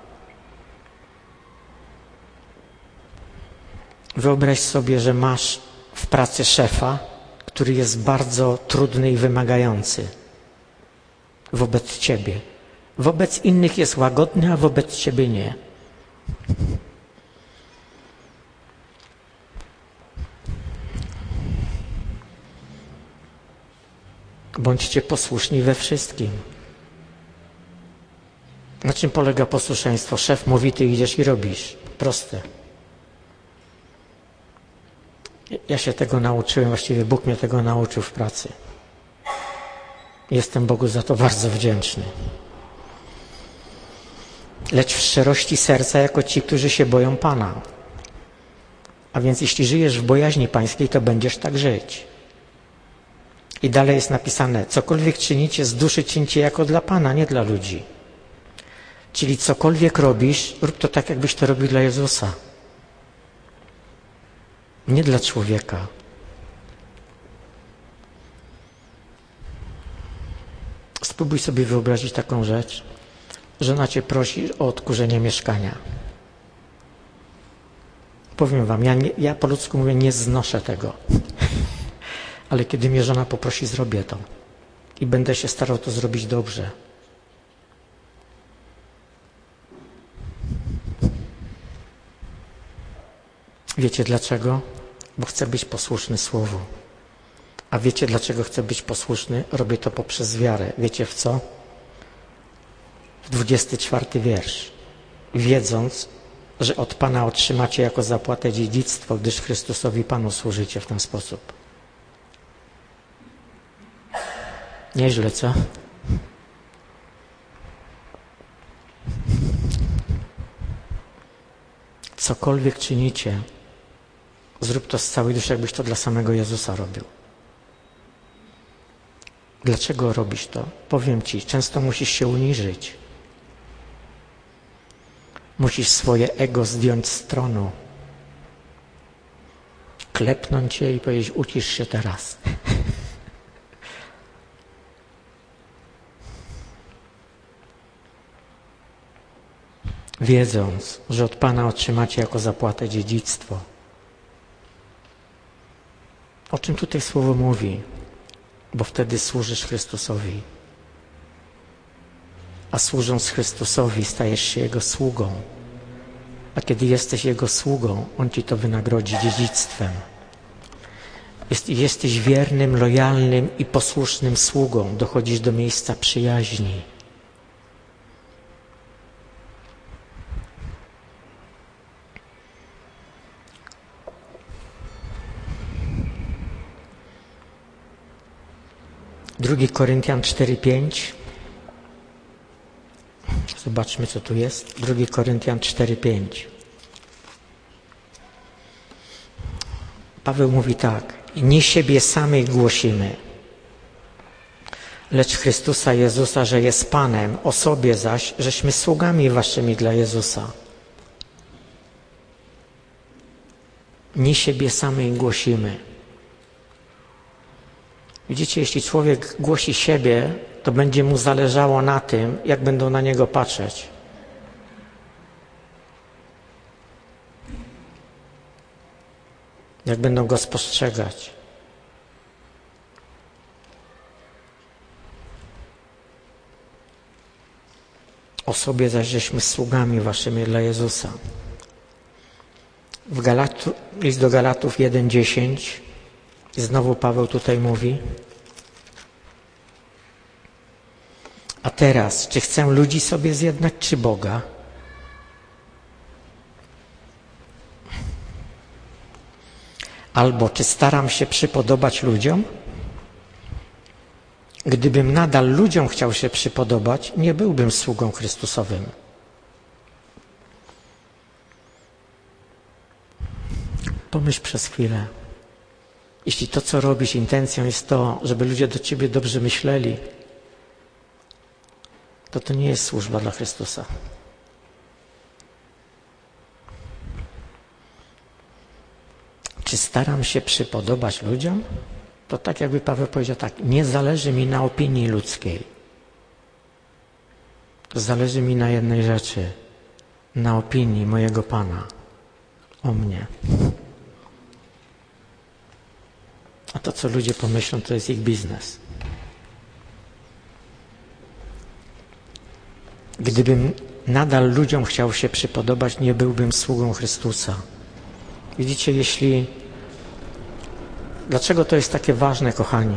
Wyobraź sobie, że masz w pracy szefa, który jest bardzo trudny i wymagający wobec ciebie. Wobec innych jest łagodny, a wobec ciebie nie. Bądźcie posłuszni we wszystkim. Na czym polega posłuszeństwo? Szef mówi, ty idziesz i robisz. Proste. Ja się tego nauczyłem, właściwie Bóg mnie tego nauczył w pracy. Jestem Bogu za to bardzo wdzięczny. Lecz w szczerości serca, jako ci, którzy się boją Pana. A więc jeśli żyjesz w bojaźni Pańskiej, to będziesz tak żyć. I dalej jest napisane, cokolwiek czynicie z duszy, czyńcie jako dla Pana, nie dla ludzi. Czyli cokolwiek robisz, rób to tak, jakbyś to robił dla Jezusa. Nie dla człowieka. Spróbuj sobie wyobrazić taką rzecz. Żona cię prosi o odkurzenie mieszkania. Powiem wam, ja, nie, ja po ludzku mówię, nie znoszę tego. Ale kiedy mnie żona poprosi, zrobię to. I będę się starał to zrobić dobrze. Wiecie dlaczego? Bo chcę być posłuszny Słowu. A wiecie dlaczego chcę być posłuszny? Robię to poprzez wiarę. Wiecie w co? W dwudziesty czwarty wiersz. Wiedząc, że od Pana otrzymacie jako zapłatę dziedzictwo, gdyż Chrystusowi Panu służycie w ten sposób. Nieźle, co? Cokolwiek czynicie, zrób to z całej duszy, jakbyś to dla samego Jezusa robił. Dlaczego robisz to? Powiem Ci, często musisz się uniżyć. Musisz swoje ego zdjąć z tronu. Klepnąć je i powiedzieć, ucisz się teraz. Wiedząc, że od Pana otrzymacie jako zapłatę dziedzictwo. O czym tutaj słowo mówi? Bo wtedy służysz Chrystusowi. A służąc Chrystusowi stajesz się Jego sługą. A kiedy jesteś Jego sługą, On ci to wynagrodzi dziedzictwem. Jest, jesteś wiernym, lojalnym i posłusznym sługą. Dochodzisz do miejsca przyjaźni. Drugi Koryntian cztery pięć. Zobaczmy, co tu jest. Drugi Koryntian cztery pięć. Paweł mówi tak. Nie siebie samych głosimy, lecz Chrystusa Jezusa, że jest Panem, o sobie zaś, żeśmy sługami waszymi dla Jezusa. Nie siebie samych głosimy. Widzicie, jeśli człowiek głosi siebie, to będzie mu zależało na tym, jak będą na niego patrzeć. Jak będą go spostrzegać. O sobie zaś żeśmy sługami waszymi dla Jezusa. W Galatu, list do Galatów jeden dziesięć. Znowu Paweł tutaj mówi. A teraz, czy chcę ludzi sobie zjednać, czy Boga? Albo czy staram się przypodobać ludziom? Gdybym nadal ludziom chciał się przypodobać, nie byłbym sługą Chrystusowym. Pomyśl przez chwilę. Jeśli to, co robisz, intencją jest to, żeby ludzie do ciebie dobrze myśleli, to to nie jest służba dla Chrystusa. Czy staram się przypodobać ludziom? To tak jakby Paweł powiedział tak, nie zależy mi na opinii ludzkiej. Zależy mi na jednej rzeczy, na opinii mojego Pana o mnie. A to, co ludzie pomyślą, to jest ich biznes. Gdybym nadal ludziom chciał się przypodobać, nie byłbym sługą Chrystusa. Widzicie, jeśli... Dlaczego to jest takie ważne, kochani?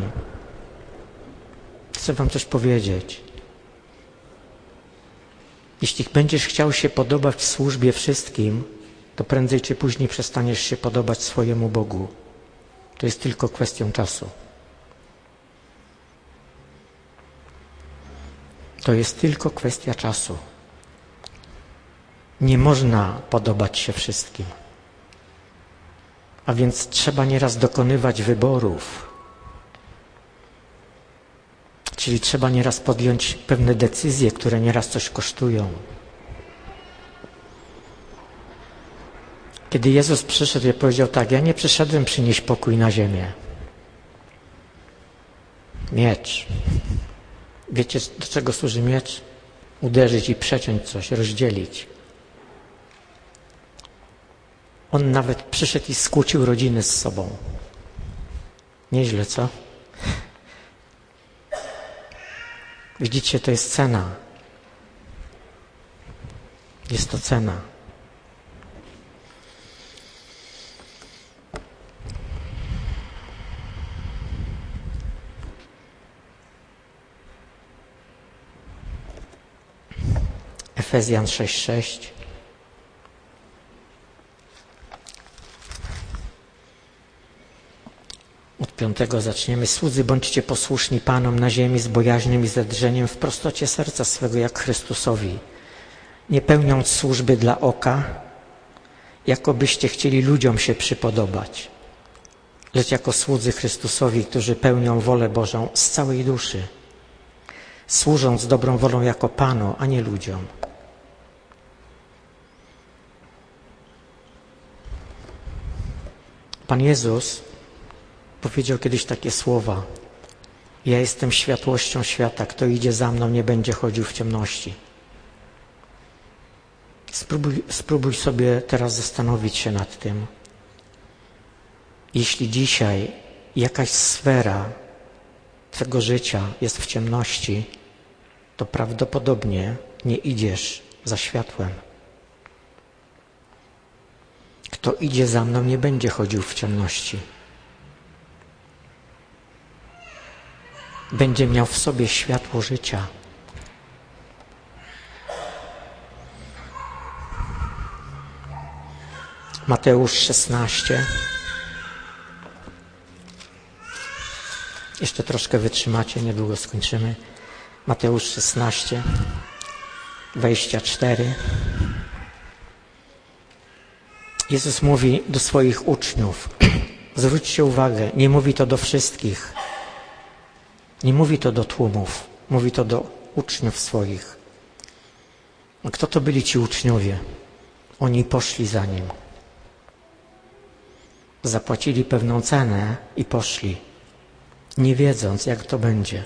Chcę wam coś powiedzieć. Jeśli będziesz chciał się podobać w służbie wszystkim, to prędzej czy później przestaniesz się podobać swojemu Bogu. To jest tylko kwestią czasu. To jest tylko kwestia czasu. Nie można podobać się wszystkim. A więc trzeba nieraz dokonywać wyborów. Czyli trzeba nieraz podjąć pewne decyzje, które nieraz coś kosztują. Kiedy Jezus przyszedł i powiedział tak, ja nie przyszedłem przynieść pokój na ziemię. Miecz. Wiecie, do czego służy miecz? Uderzyć i przeciąć coś, rozdzielić. On nawet przyszedł i skłócił rodziny z sobą. Nieźle, co? Widzicie, to jest cena. Jest to cena. Efezjan sześć sześć. Od piątego zaczniemy. Słudzy, bądźcie posłuszni Panom na ziemi z bojaźnią i ze drżeniem w prostocie serca swego jak Chrystusowi, nie pełniąc służby dla oka, jakobyście chcieli ludziom się przypodobać, lecz jako słudzy Chrystusowi, którzy pełnią wolę Bożą z całej duszy, służąc dobrą wolą jako Panu, a nie ludziom. Pan Jezus powiedział kiedyś takie słowa. Ja jestem światłością świata. Kto idzie za mną, nie będzie chodził w ciemności. Spróbuj, spróbuj sobie teraz zastanowić się nad tym. Jeśli dzisiaj jakaś sfera twego życia jest w ciemności, to prawdopodobnie nie idziesz za światłem. Kto idzie za mną, nie będzie chodził w ciemności. Będzie miał w sobie światło życia. Mateusz szesnaście. Jeszcze troszkę wytrzymacie, niedługo skończymy. Mateusz szesnaście, dwadzieścia cztery. Jezus mówi do swoich uczniów, zwróćcie uwagę, nie mówi to do wszystkich, nie mówi to do tłumów, mówi to do uczniów swoich. A kto to byli ci uczniowie? Oni poszli za Nim. Zapłacili pewną cenę i poszli, nie wiedząc, jak to będzie.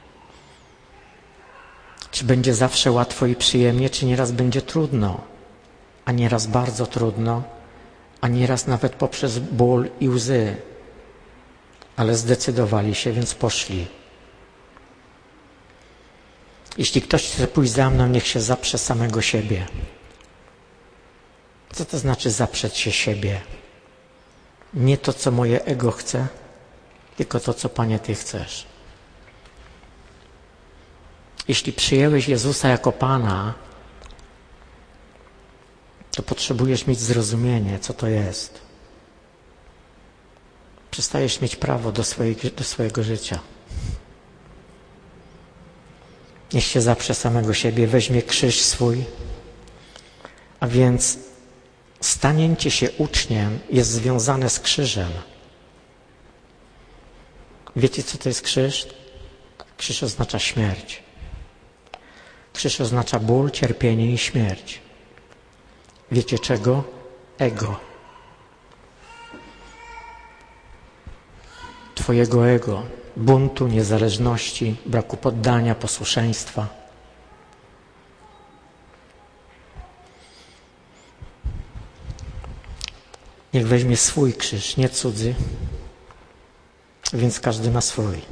Czy będzie zawsze łatwo i przyjemnie, czy nieraz będzie trudno, a nieraz bardzo trudno, a nieraz nawet poprzez ból i łzy. Ale zdecydowali się, więc poszli. Jeśli ktoś chce pójść za mną, niech się zaprze samego siebie. Co to znaczy zaprzeć się siebie? Nie to, co moje ego chce, tylko to, co, Panie, Ty chcesz. Jeśli przyjęłeś Jezusa jako Pana, to potrzebujesz mieć zrozumienie, co to jest. Przestajesz mieć prawo do, swojej, do swojego życia. Niech się zaprze samego siebie, weźmie krzyż swój, a więc stanięcie się uczniem jest związane z krzyżem. Wiecie, co to jest krzyż? Krzyż oznacza śmierć. Krzyż oznacza ból, cierpienie i śmierć. Wiecie czego? Ego. Twojego ego, buntu, niezależności, braku poddania, posłuszeństwa. Niech weźmie swój krzyż, nie cudzy, więc każdy ma swój.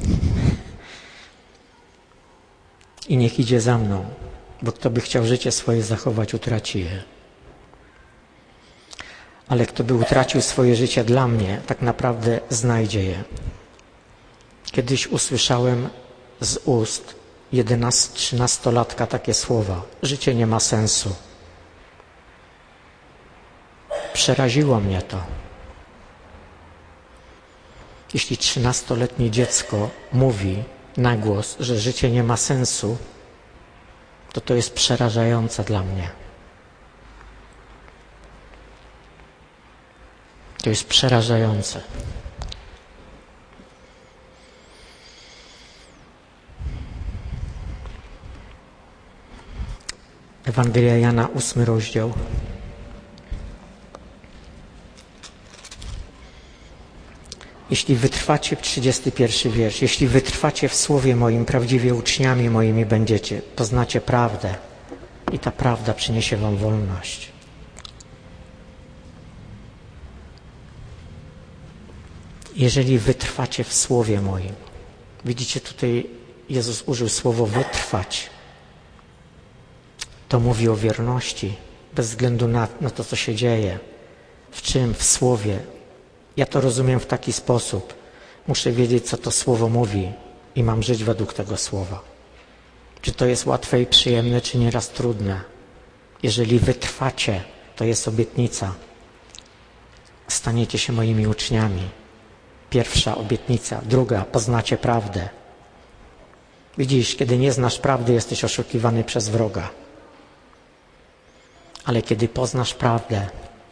I niech idzie za mną, bo kto by chciał życie swoje zachować, utraci je. Ale kto by utracił swoje życie dla mnie, tak naprawdę znajdzie je. Kiedyś usłyszałem z ust jedenasto-trzynastolatka takie słowa: życie nie ma sensu. Przeraziło mnie to. Jeśli trzynastoletnie dziecko mówi na głos, że życie nie ma sensu, to to jest przerażające dla mnie. To jest przerażające. Ewangelia Jana, ósmy rozdział. Jeśli wytrwacie, trzydziesty pierwszy wiersz, jeśli wytrwacie w słowie moim, prawdziwie uczniami moimi będziecie, poznacie prawdę i ta prawda przyniesie wam wolność. Jeżeli wytrwacie w słowie moim. Widzicie, tutaj Jezus użył słowo wytrwać. To mówi o wierności, bez względu na, na to, co się dzieje. W czym? W słowie. Ja to rozumiem w taki sposób. Muszę wiedzieć, co to słowo mówi i mam żyć według tego słowa. Czy to jest łatwe i przyjemne, czy nieraz trudne. Jeżeli wytrwacie, to jest obietnica. Staniecie się moimi uczniami. Pierwsza obietnica. Druga, poznacie prawdę. Widzisz, kiedy nie znasz prawdy, jesteś oszukiwany przez wroga. Ale kiedy poznasz prawdę,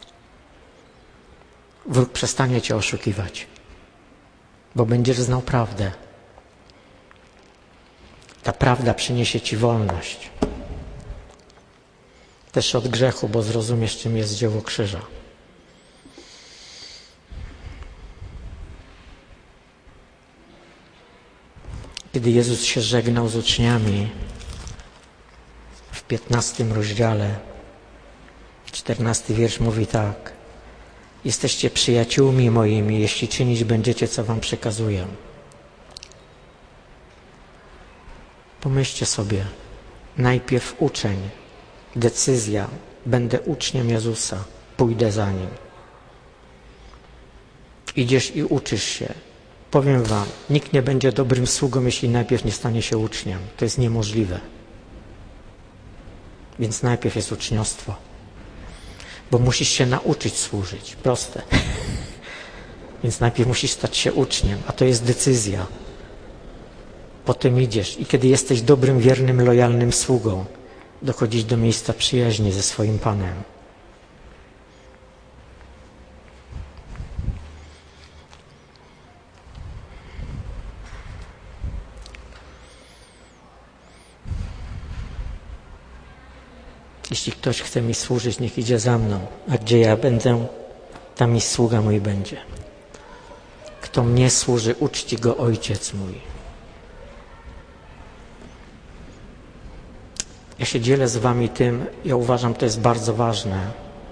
wróg przestanie cię oszukiwać, bo będziesz znał prawdę. Ta prawda przyniesie ci wolność. Też od grzechu, bo zrozumiesz, czym jest dzieło krzyża. Kiedy Jezus się żegnał z uczniami w piętnastym rozdziale, czternasty wiersz mówi tak: Jesteście przyjaciółmi moimi, jeśli czynić będziecie, co wam przekazuję. Pomyślcie sobie, najpierw uczeń, decyzja, będę uczniem Jezusa, pójdę za Nim. Idziesz i uczysz się. Powiem wam, nikt nie będzie dobrym sługą, jeśli najpierw nie stanie się uczniem. To jest niemożliwe. Więc najpierw jest uczniostwo. Bo musisz się nauczyć służyć. Proste. Więc najpierw musisz stać się uczniem, a to jest decyzja. Potem idziesz i kiedy jesteś dobrym, wiernym, lojalnym sługą, dochodzisz do miejsca przyjaźni ze swoim Panem. Jeśli ktoś chce mi służyć, niech idzie za mną, a gdzie ja będę, tam i sługa mój będzie. Kto mnie służy, uczci go Ojciec mój. Ja się dzielę z wami tym, ja uważam, to jest bardzo ważne.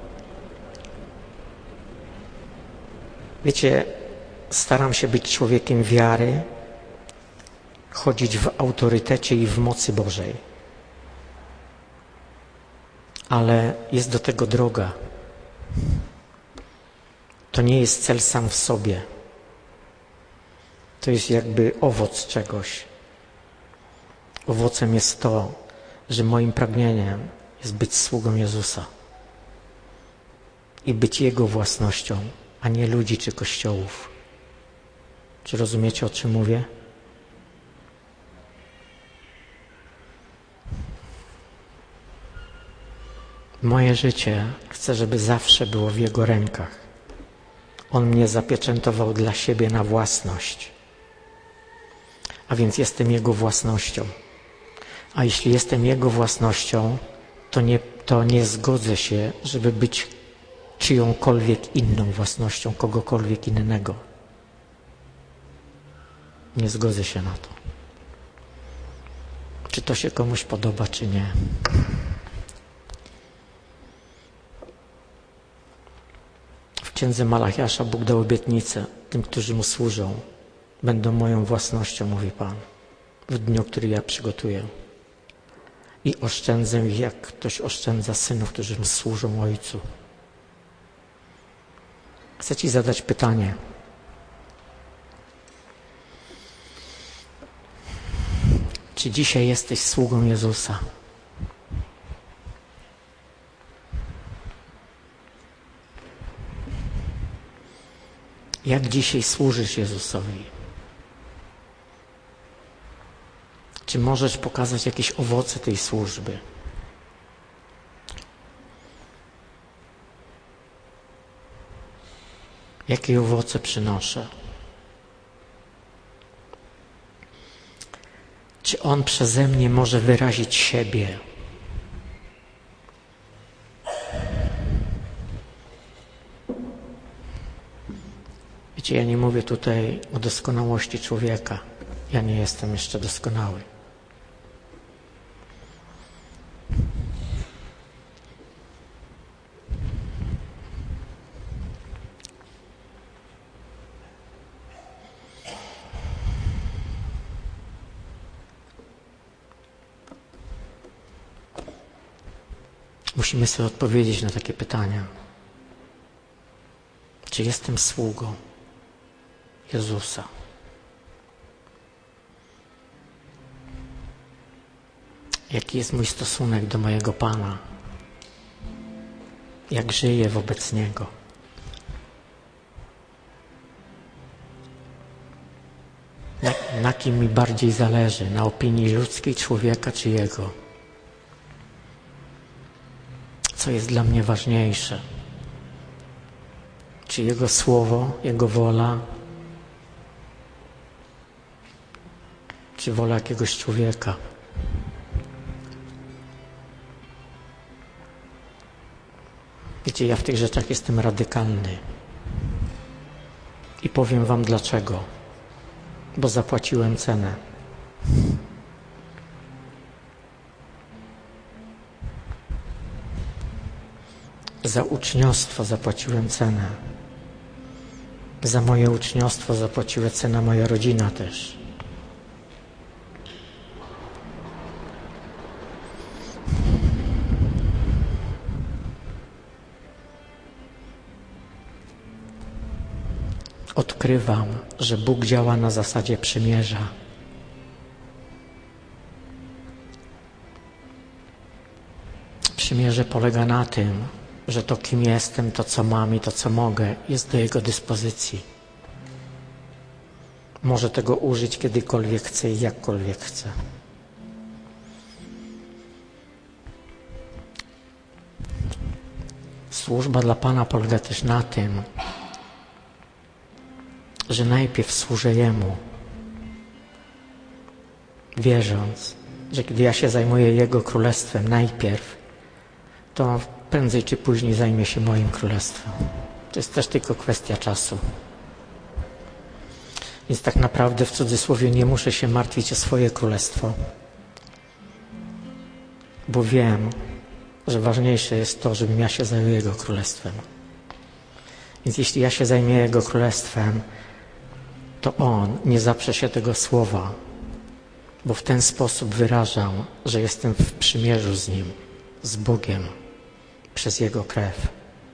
Wiecie, staram się być człowiekiem wiary, chodzić w autorytecie i w mocy Bożej. Ale jest do tego droga. To nie jest cel sam w sobie. To jest jakby owoc czegoś. Owocem jest to, że moim pragnieniem jest być sługą Jezusa i być Jego własnością, a nie ludzi czy kościołów. Czy rozumiecie, o czym mówię? Moje życie chcę, żeby zawsze było w Jego rękach. On mnie zapieczętował dla siebie na własność. A więc jestem Jego własnością. A jeśli jestem Jego własnością, to nie, to nie zgodzę się, żeby być czyjąkolwiek inną własnością, kogokolwiek innego. Nie zgodzę się na to. Czy to się komuś podoba, czy nie. W księdze Malachiasza Bóg dał obietnicę tym, którzy Mu służą. Będą moją własnością, mówi Pan, w dniu, który ja przygotuję. I oszczędzę ich, jak ktoś oszczędza synów, którzy Mu służą Ojcu. Chcę Ci zadać pytanie. Czy dzisiaj jesteś sługą Jezusa? Jak dzisiaj służysz Jezusowi? Czy możesz pokazać jakieś owoce tej służby? Jakie owoce przynoszę? Czy On przeze mnie może wyrazić siebie? Wiecie, ja nie mówię tutaj o doskonałości człowieka. Ja nie jestem jeszcze doskonały. Musimy sobie odpowiedzieć na takie pytania. Czy jestem sługą Jezusa? Jaki jest mój stosunek do mojego Pana? Jak żyję wobec Niego? Na, na kim mi bardziej zależy? Na opinii ludzkiej, człowieka czy Jego? Co jest dla mnie ważniejsze? Czy Jego słowo, Jego wola? Czy wola jakiegoś człowieka? Wiecie, ja w tych rzeczach jestem radykalny. I powiem wam dlaczego. Bo zapłaciłem cenę. Za uczniostwo zapłaciłem cenę. Za moje uczniostwo zapłaciła cenę moja rodzina też. Odkrywam, że Bóg działa na zasadzie przymierza. Przymierze polega na tym, że to, kim jestem, to, co mam i to, co mogę, jest do Jego dyspozycji. Może tego użyć kiedykolwiek chce i jakkolwiek chce. Służba dla Pana polega też na tym, że najpierw służę Jemu, wierząc, że kiedy ja się zajmuję Jego Królestwem najpierw, to prędzej czy później zajmie się moim Królestwem. To jest też tylko kwestia czasu. Więc tak naprawdę w cudzysłowie nie muszę się martwić o swoje Królestwo, bo wiem, że ważniejsze jest to, żebym ja się zajął Jego Królestwem. Więc jeśli ja się zajmę Jego Królestwem, to On nie zaprze się tego słowa, bo w ten sposób wyrażam, że jestem w przymierzu z Nim, z Bogiem, przez Jego krew.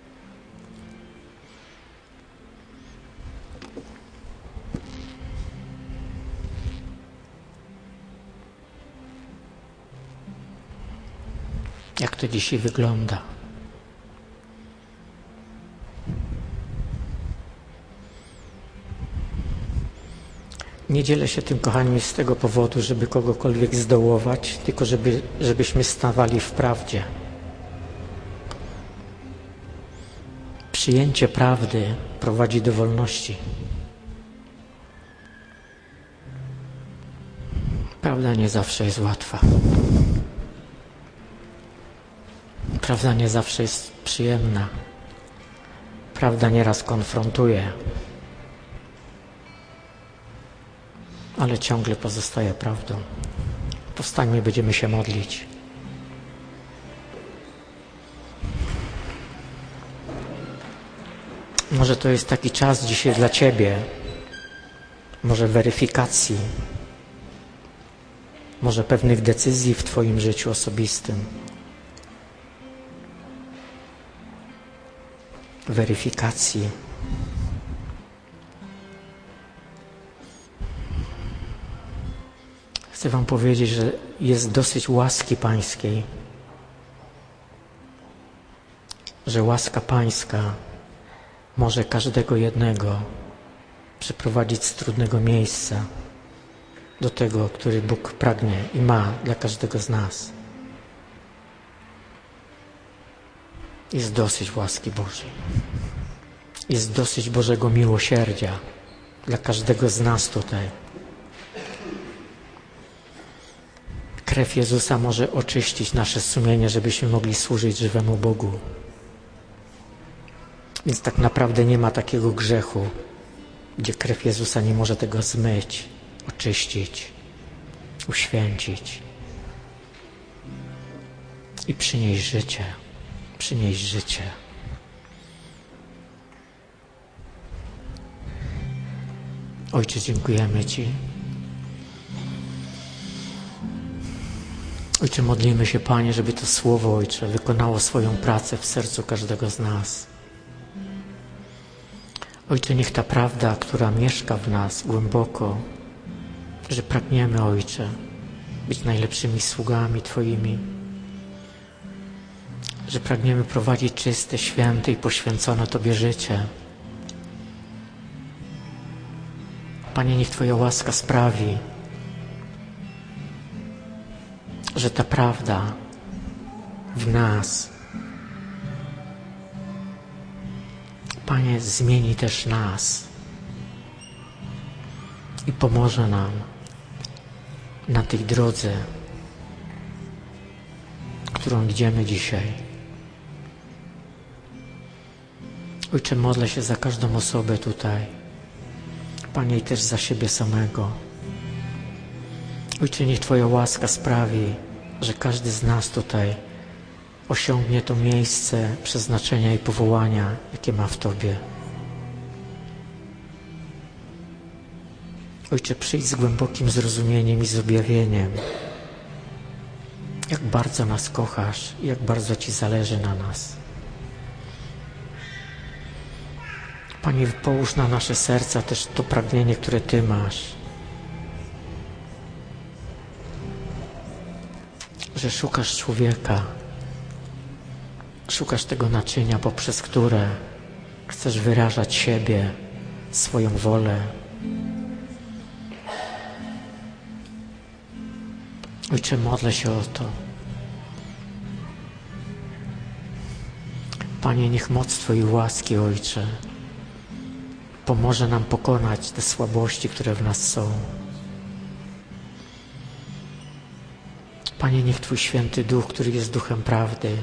Jak to dzisiaj wygląda? Nie dzielę się tym, kochani, z tego powodu, żeby kogokolwiek zdołować, tylko żeby, żebyśmy stawali w prawdzie. Przyjęcie prawdy prowadzi do wolności. Prawda nie zawsze jest łatwa. Prawda nie zawsze jest przyjemna. Prawda nieraz konfrontuje, ale ciągle pozostaje prawdą. Powstańmy, będziemy się modlić. Może to jest taki czas dzisiaj dla Ciebie, może weryfikacji, może pewnych decyzji w Twoim życiu osobistym. Weryfikacji. Chcę Wam powiedzieć, że jest dosyć łaski Pańskiej, że łaska Pańska może każdego jednego przeprowadzić z trudnego miejsca do tego, który Bóg pragnie i ma dla każdego z nas. Jest dosyć łaski Bożej. Jest dosyć Bożego miłosierdzia dla każdego z nas tutaj. Krew Jezusa może oczyścić nasze sumienie, żebyśmy mogli służyć żywemu Bogu. Więc tak naprawdę nie ma takiego grzechu, gdzie krew Jezusa nie może tego zmyć, oczyścić, uświęcić i przynieść życie. Przynieść życie. Ojcze, dziękujemy Ci. Ojcze, modlimy się, Panie, żeby to Słowo, Ojcze, wykonało swoją pracę w sercu każdego z nas. Ojcze, niech ta prawda, która mieszka w nas głęboko, że pragniemy, Ojcze, być najlepszymi sługami Twoimi, że pragniemy prowadzić czyste, święte i poświęcone Tobie życie. Panie, niech Twoja łaska sprawi, że ta prawda w nas, Panie, zmieni też nas i pomoże nam na tej drodze, którą idziemy dzisiaj. Ojcze, modlę się za każdą osobę tutaj, Panie, i też za siebie samego. Ojcze, niech Twoja łaska sprawi, że każdy z nas tutaj osiągnie to miejsce przeznaczenia i powołania, jakie ma w Tobie. Ojcze, przyjdź z głębokim zrozumieniem i z objawieniem, jak bardzo nas kochasz i jak bardzo Ci zależy na nas. Panie, połóż na nasze serca też to pragnienie, które Ty masz, że szukasz człowieka, szukasz tego naczynia, poprzez które chcesz wyrażać siebie, swoją wolę. Ojcze, modlę się o to. Panie, niech moc Twojej łaski, Ojcze, pomoże nam pokonać te słabości, które w nas są. Panie, niech Twój Święty Duch, który jest Duchem Prawdy,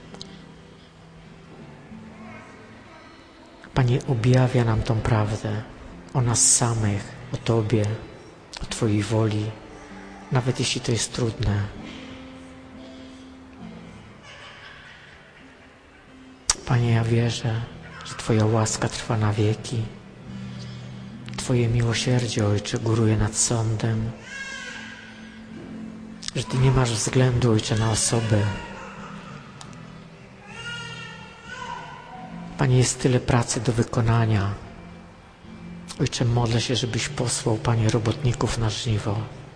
Panie, objawia nam tą prawdę o nas samych, o Tobie, o Twojej woli, nawet jeśli to jest trudne. Panie, ja wierzę, że Twoja łaska trwa na wieki. Twoje miłosierdzie, Ojcze, góruje nad sądem. Że Ty nie masz względu, Ojcze, na osobę. Panie, jest tyle pracy do wykonania. Ojcze, modlę się, żebyś posłał, Panie, robotników na żniwo.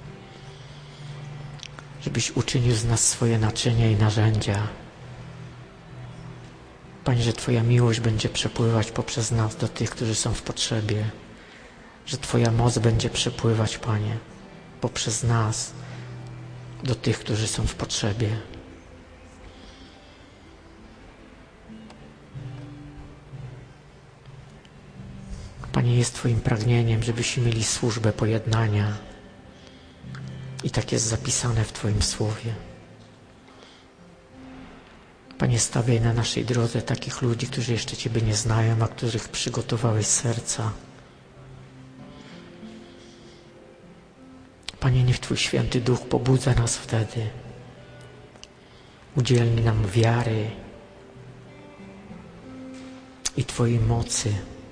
Żebyś uczynił z nas swoje naczynia i narzędzia. Panie, że Twoja miłość będzie przepływać poprzez nas do tych, którzy są w potrzebie. Że Twoja moc będzie przepływać, Panie, poprzez nas do tych, którzy są w potrzebie. Panie, jest Twoim pragnieniem, żebyśmy mieli służbę pojednania. I tak jest zapisane w Twoim Słowie. Panie, stawiaj na naszej drodze takich ludzi, którzy jeszcze Ciebie nie znają, a których przygotowałeś serca. Panie, niech Twój Święty Duch pobudza nas wtedy. Udzielni nam wiary i Twojej mocy.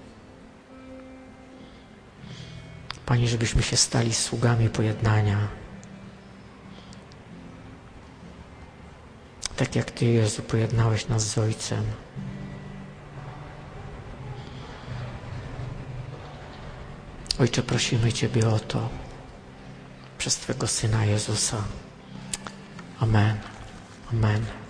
Panie, żebyśmy się stali sługami pojednania. Tak jak Ty, Jezu, pojednałeś nas z Ojcem. Ojcze, prosimy Ciebie o to przez Twego Syna Jezusa. Amen. Amen.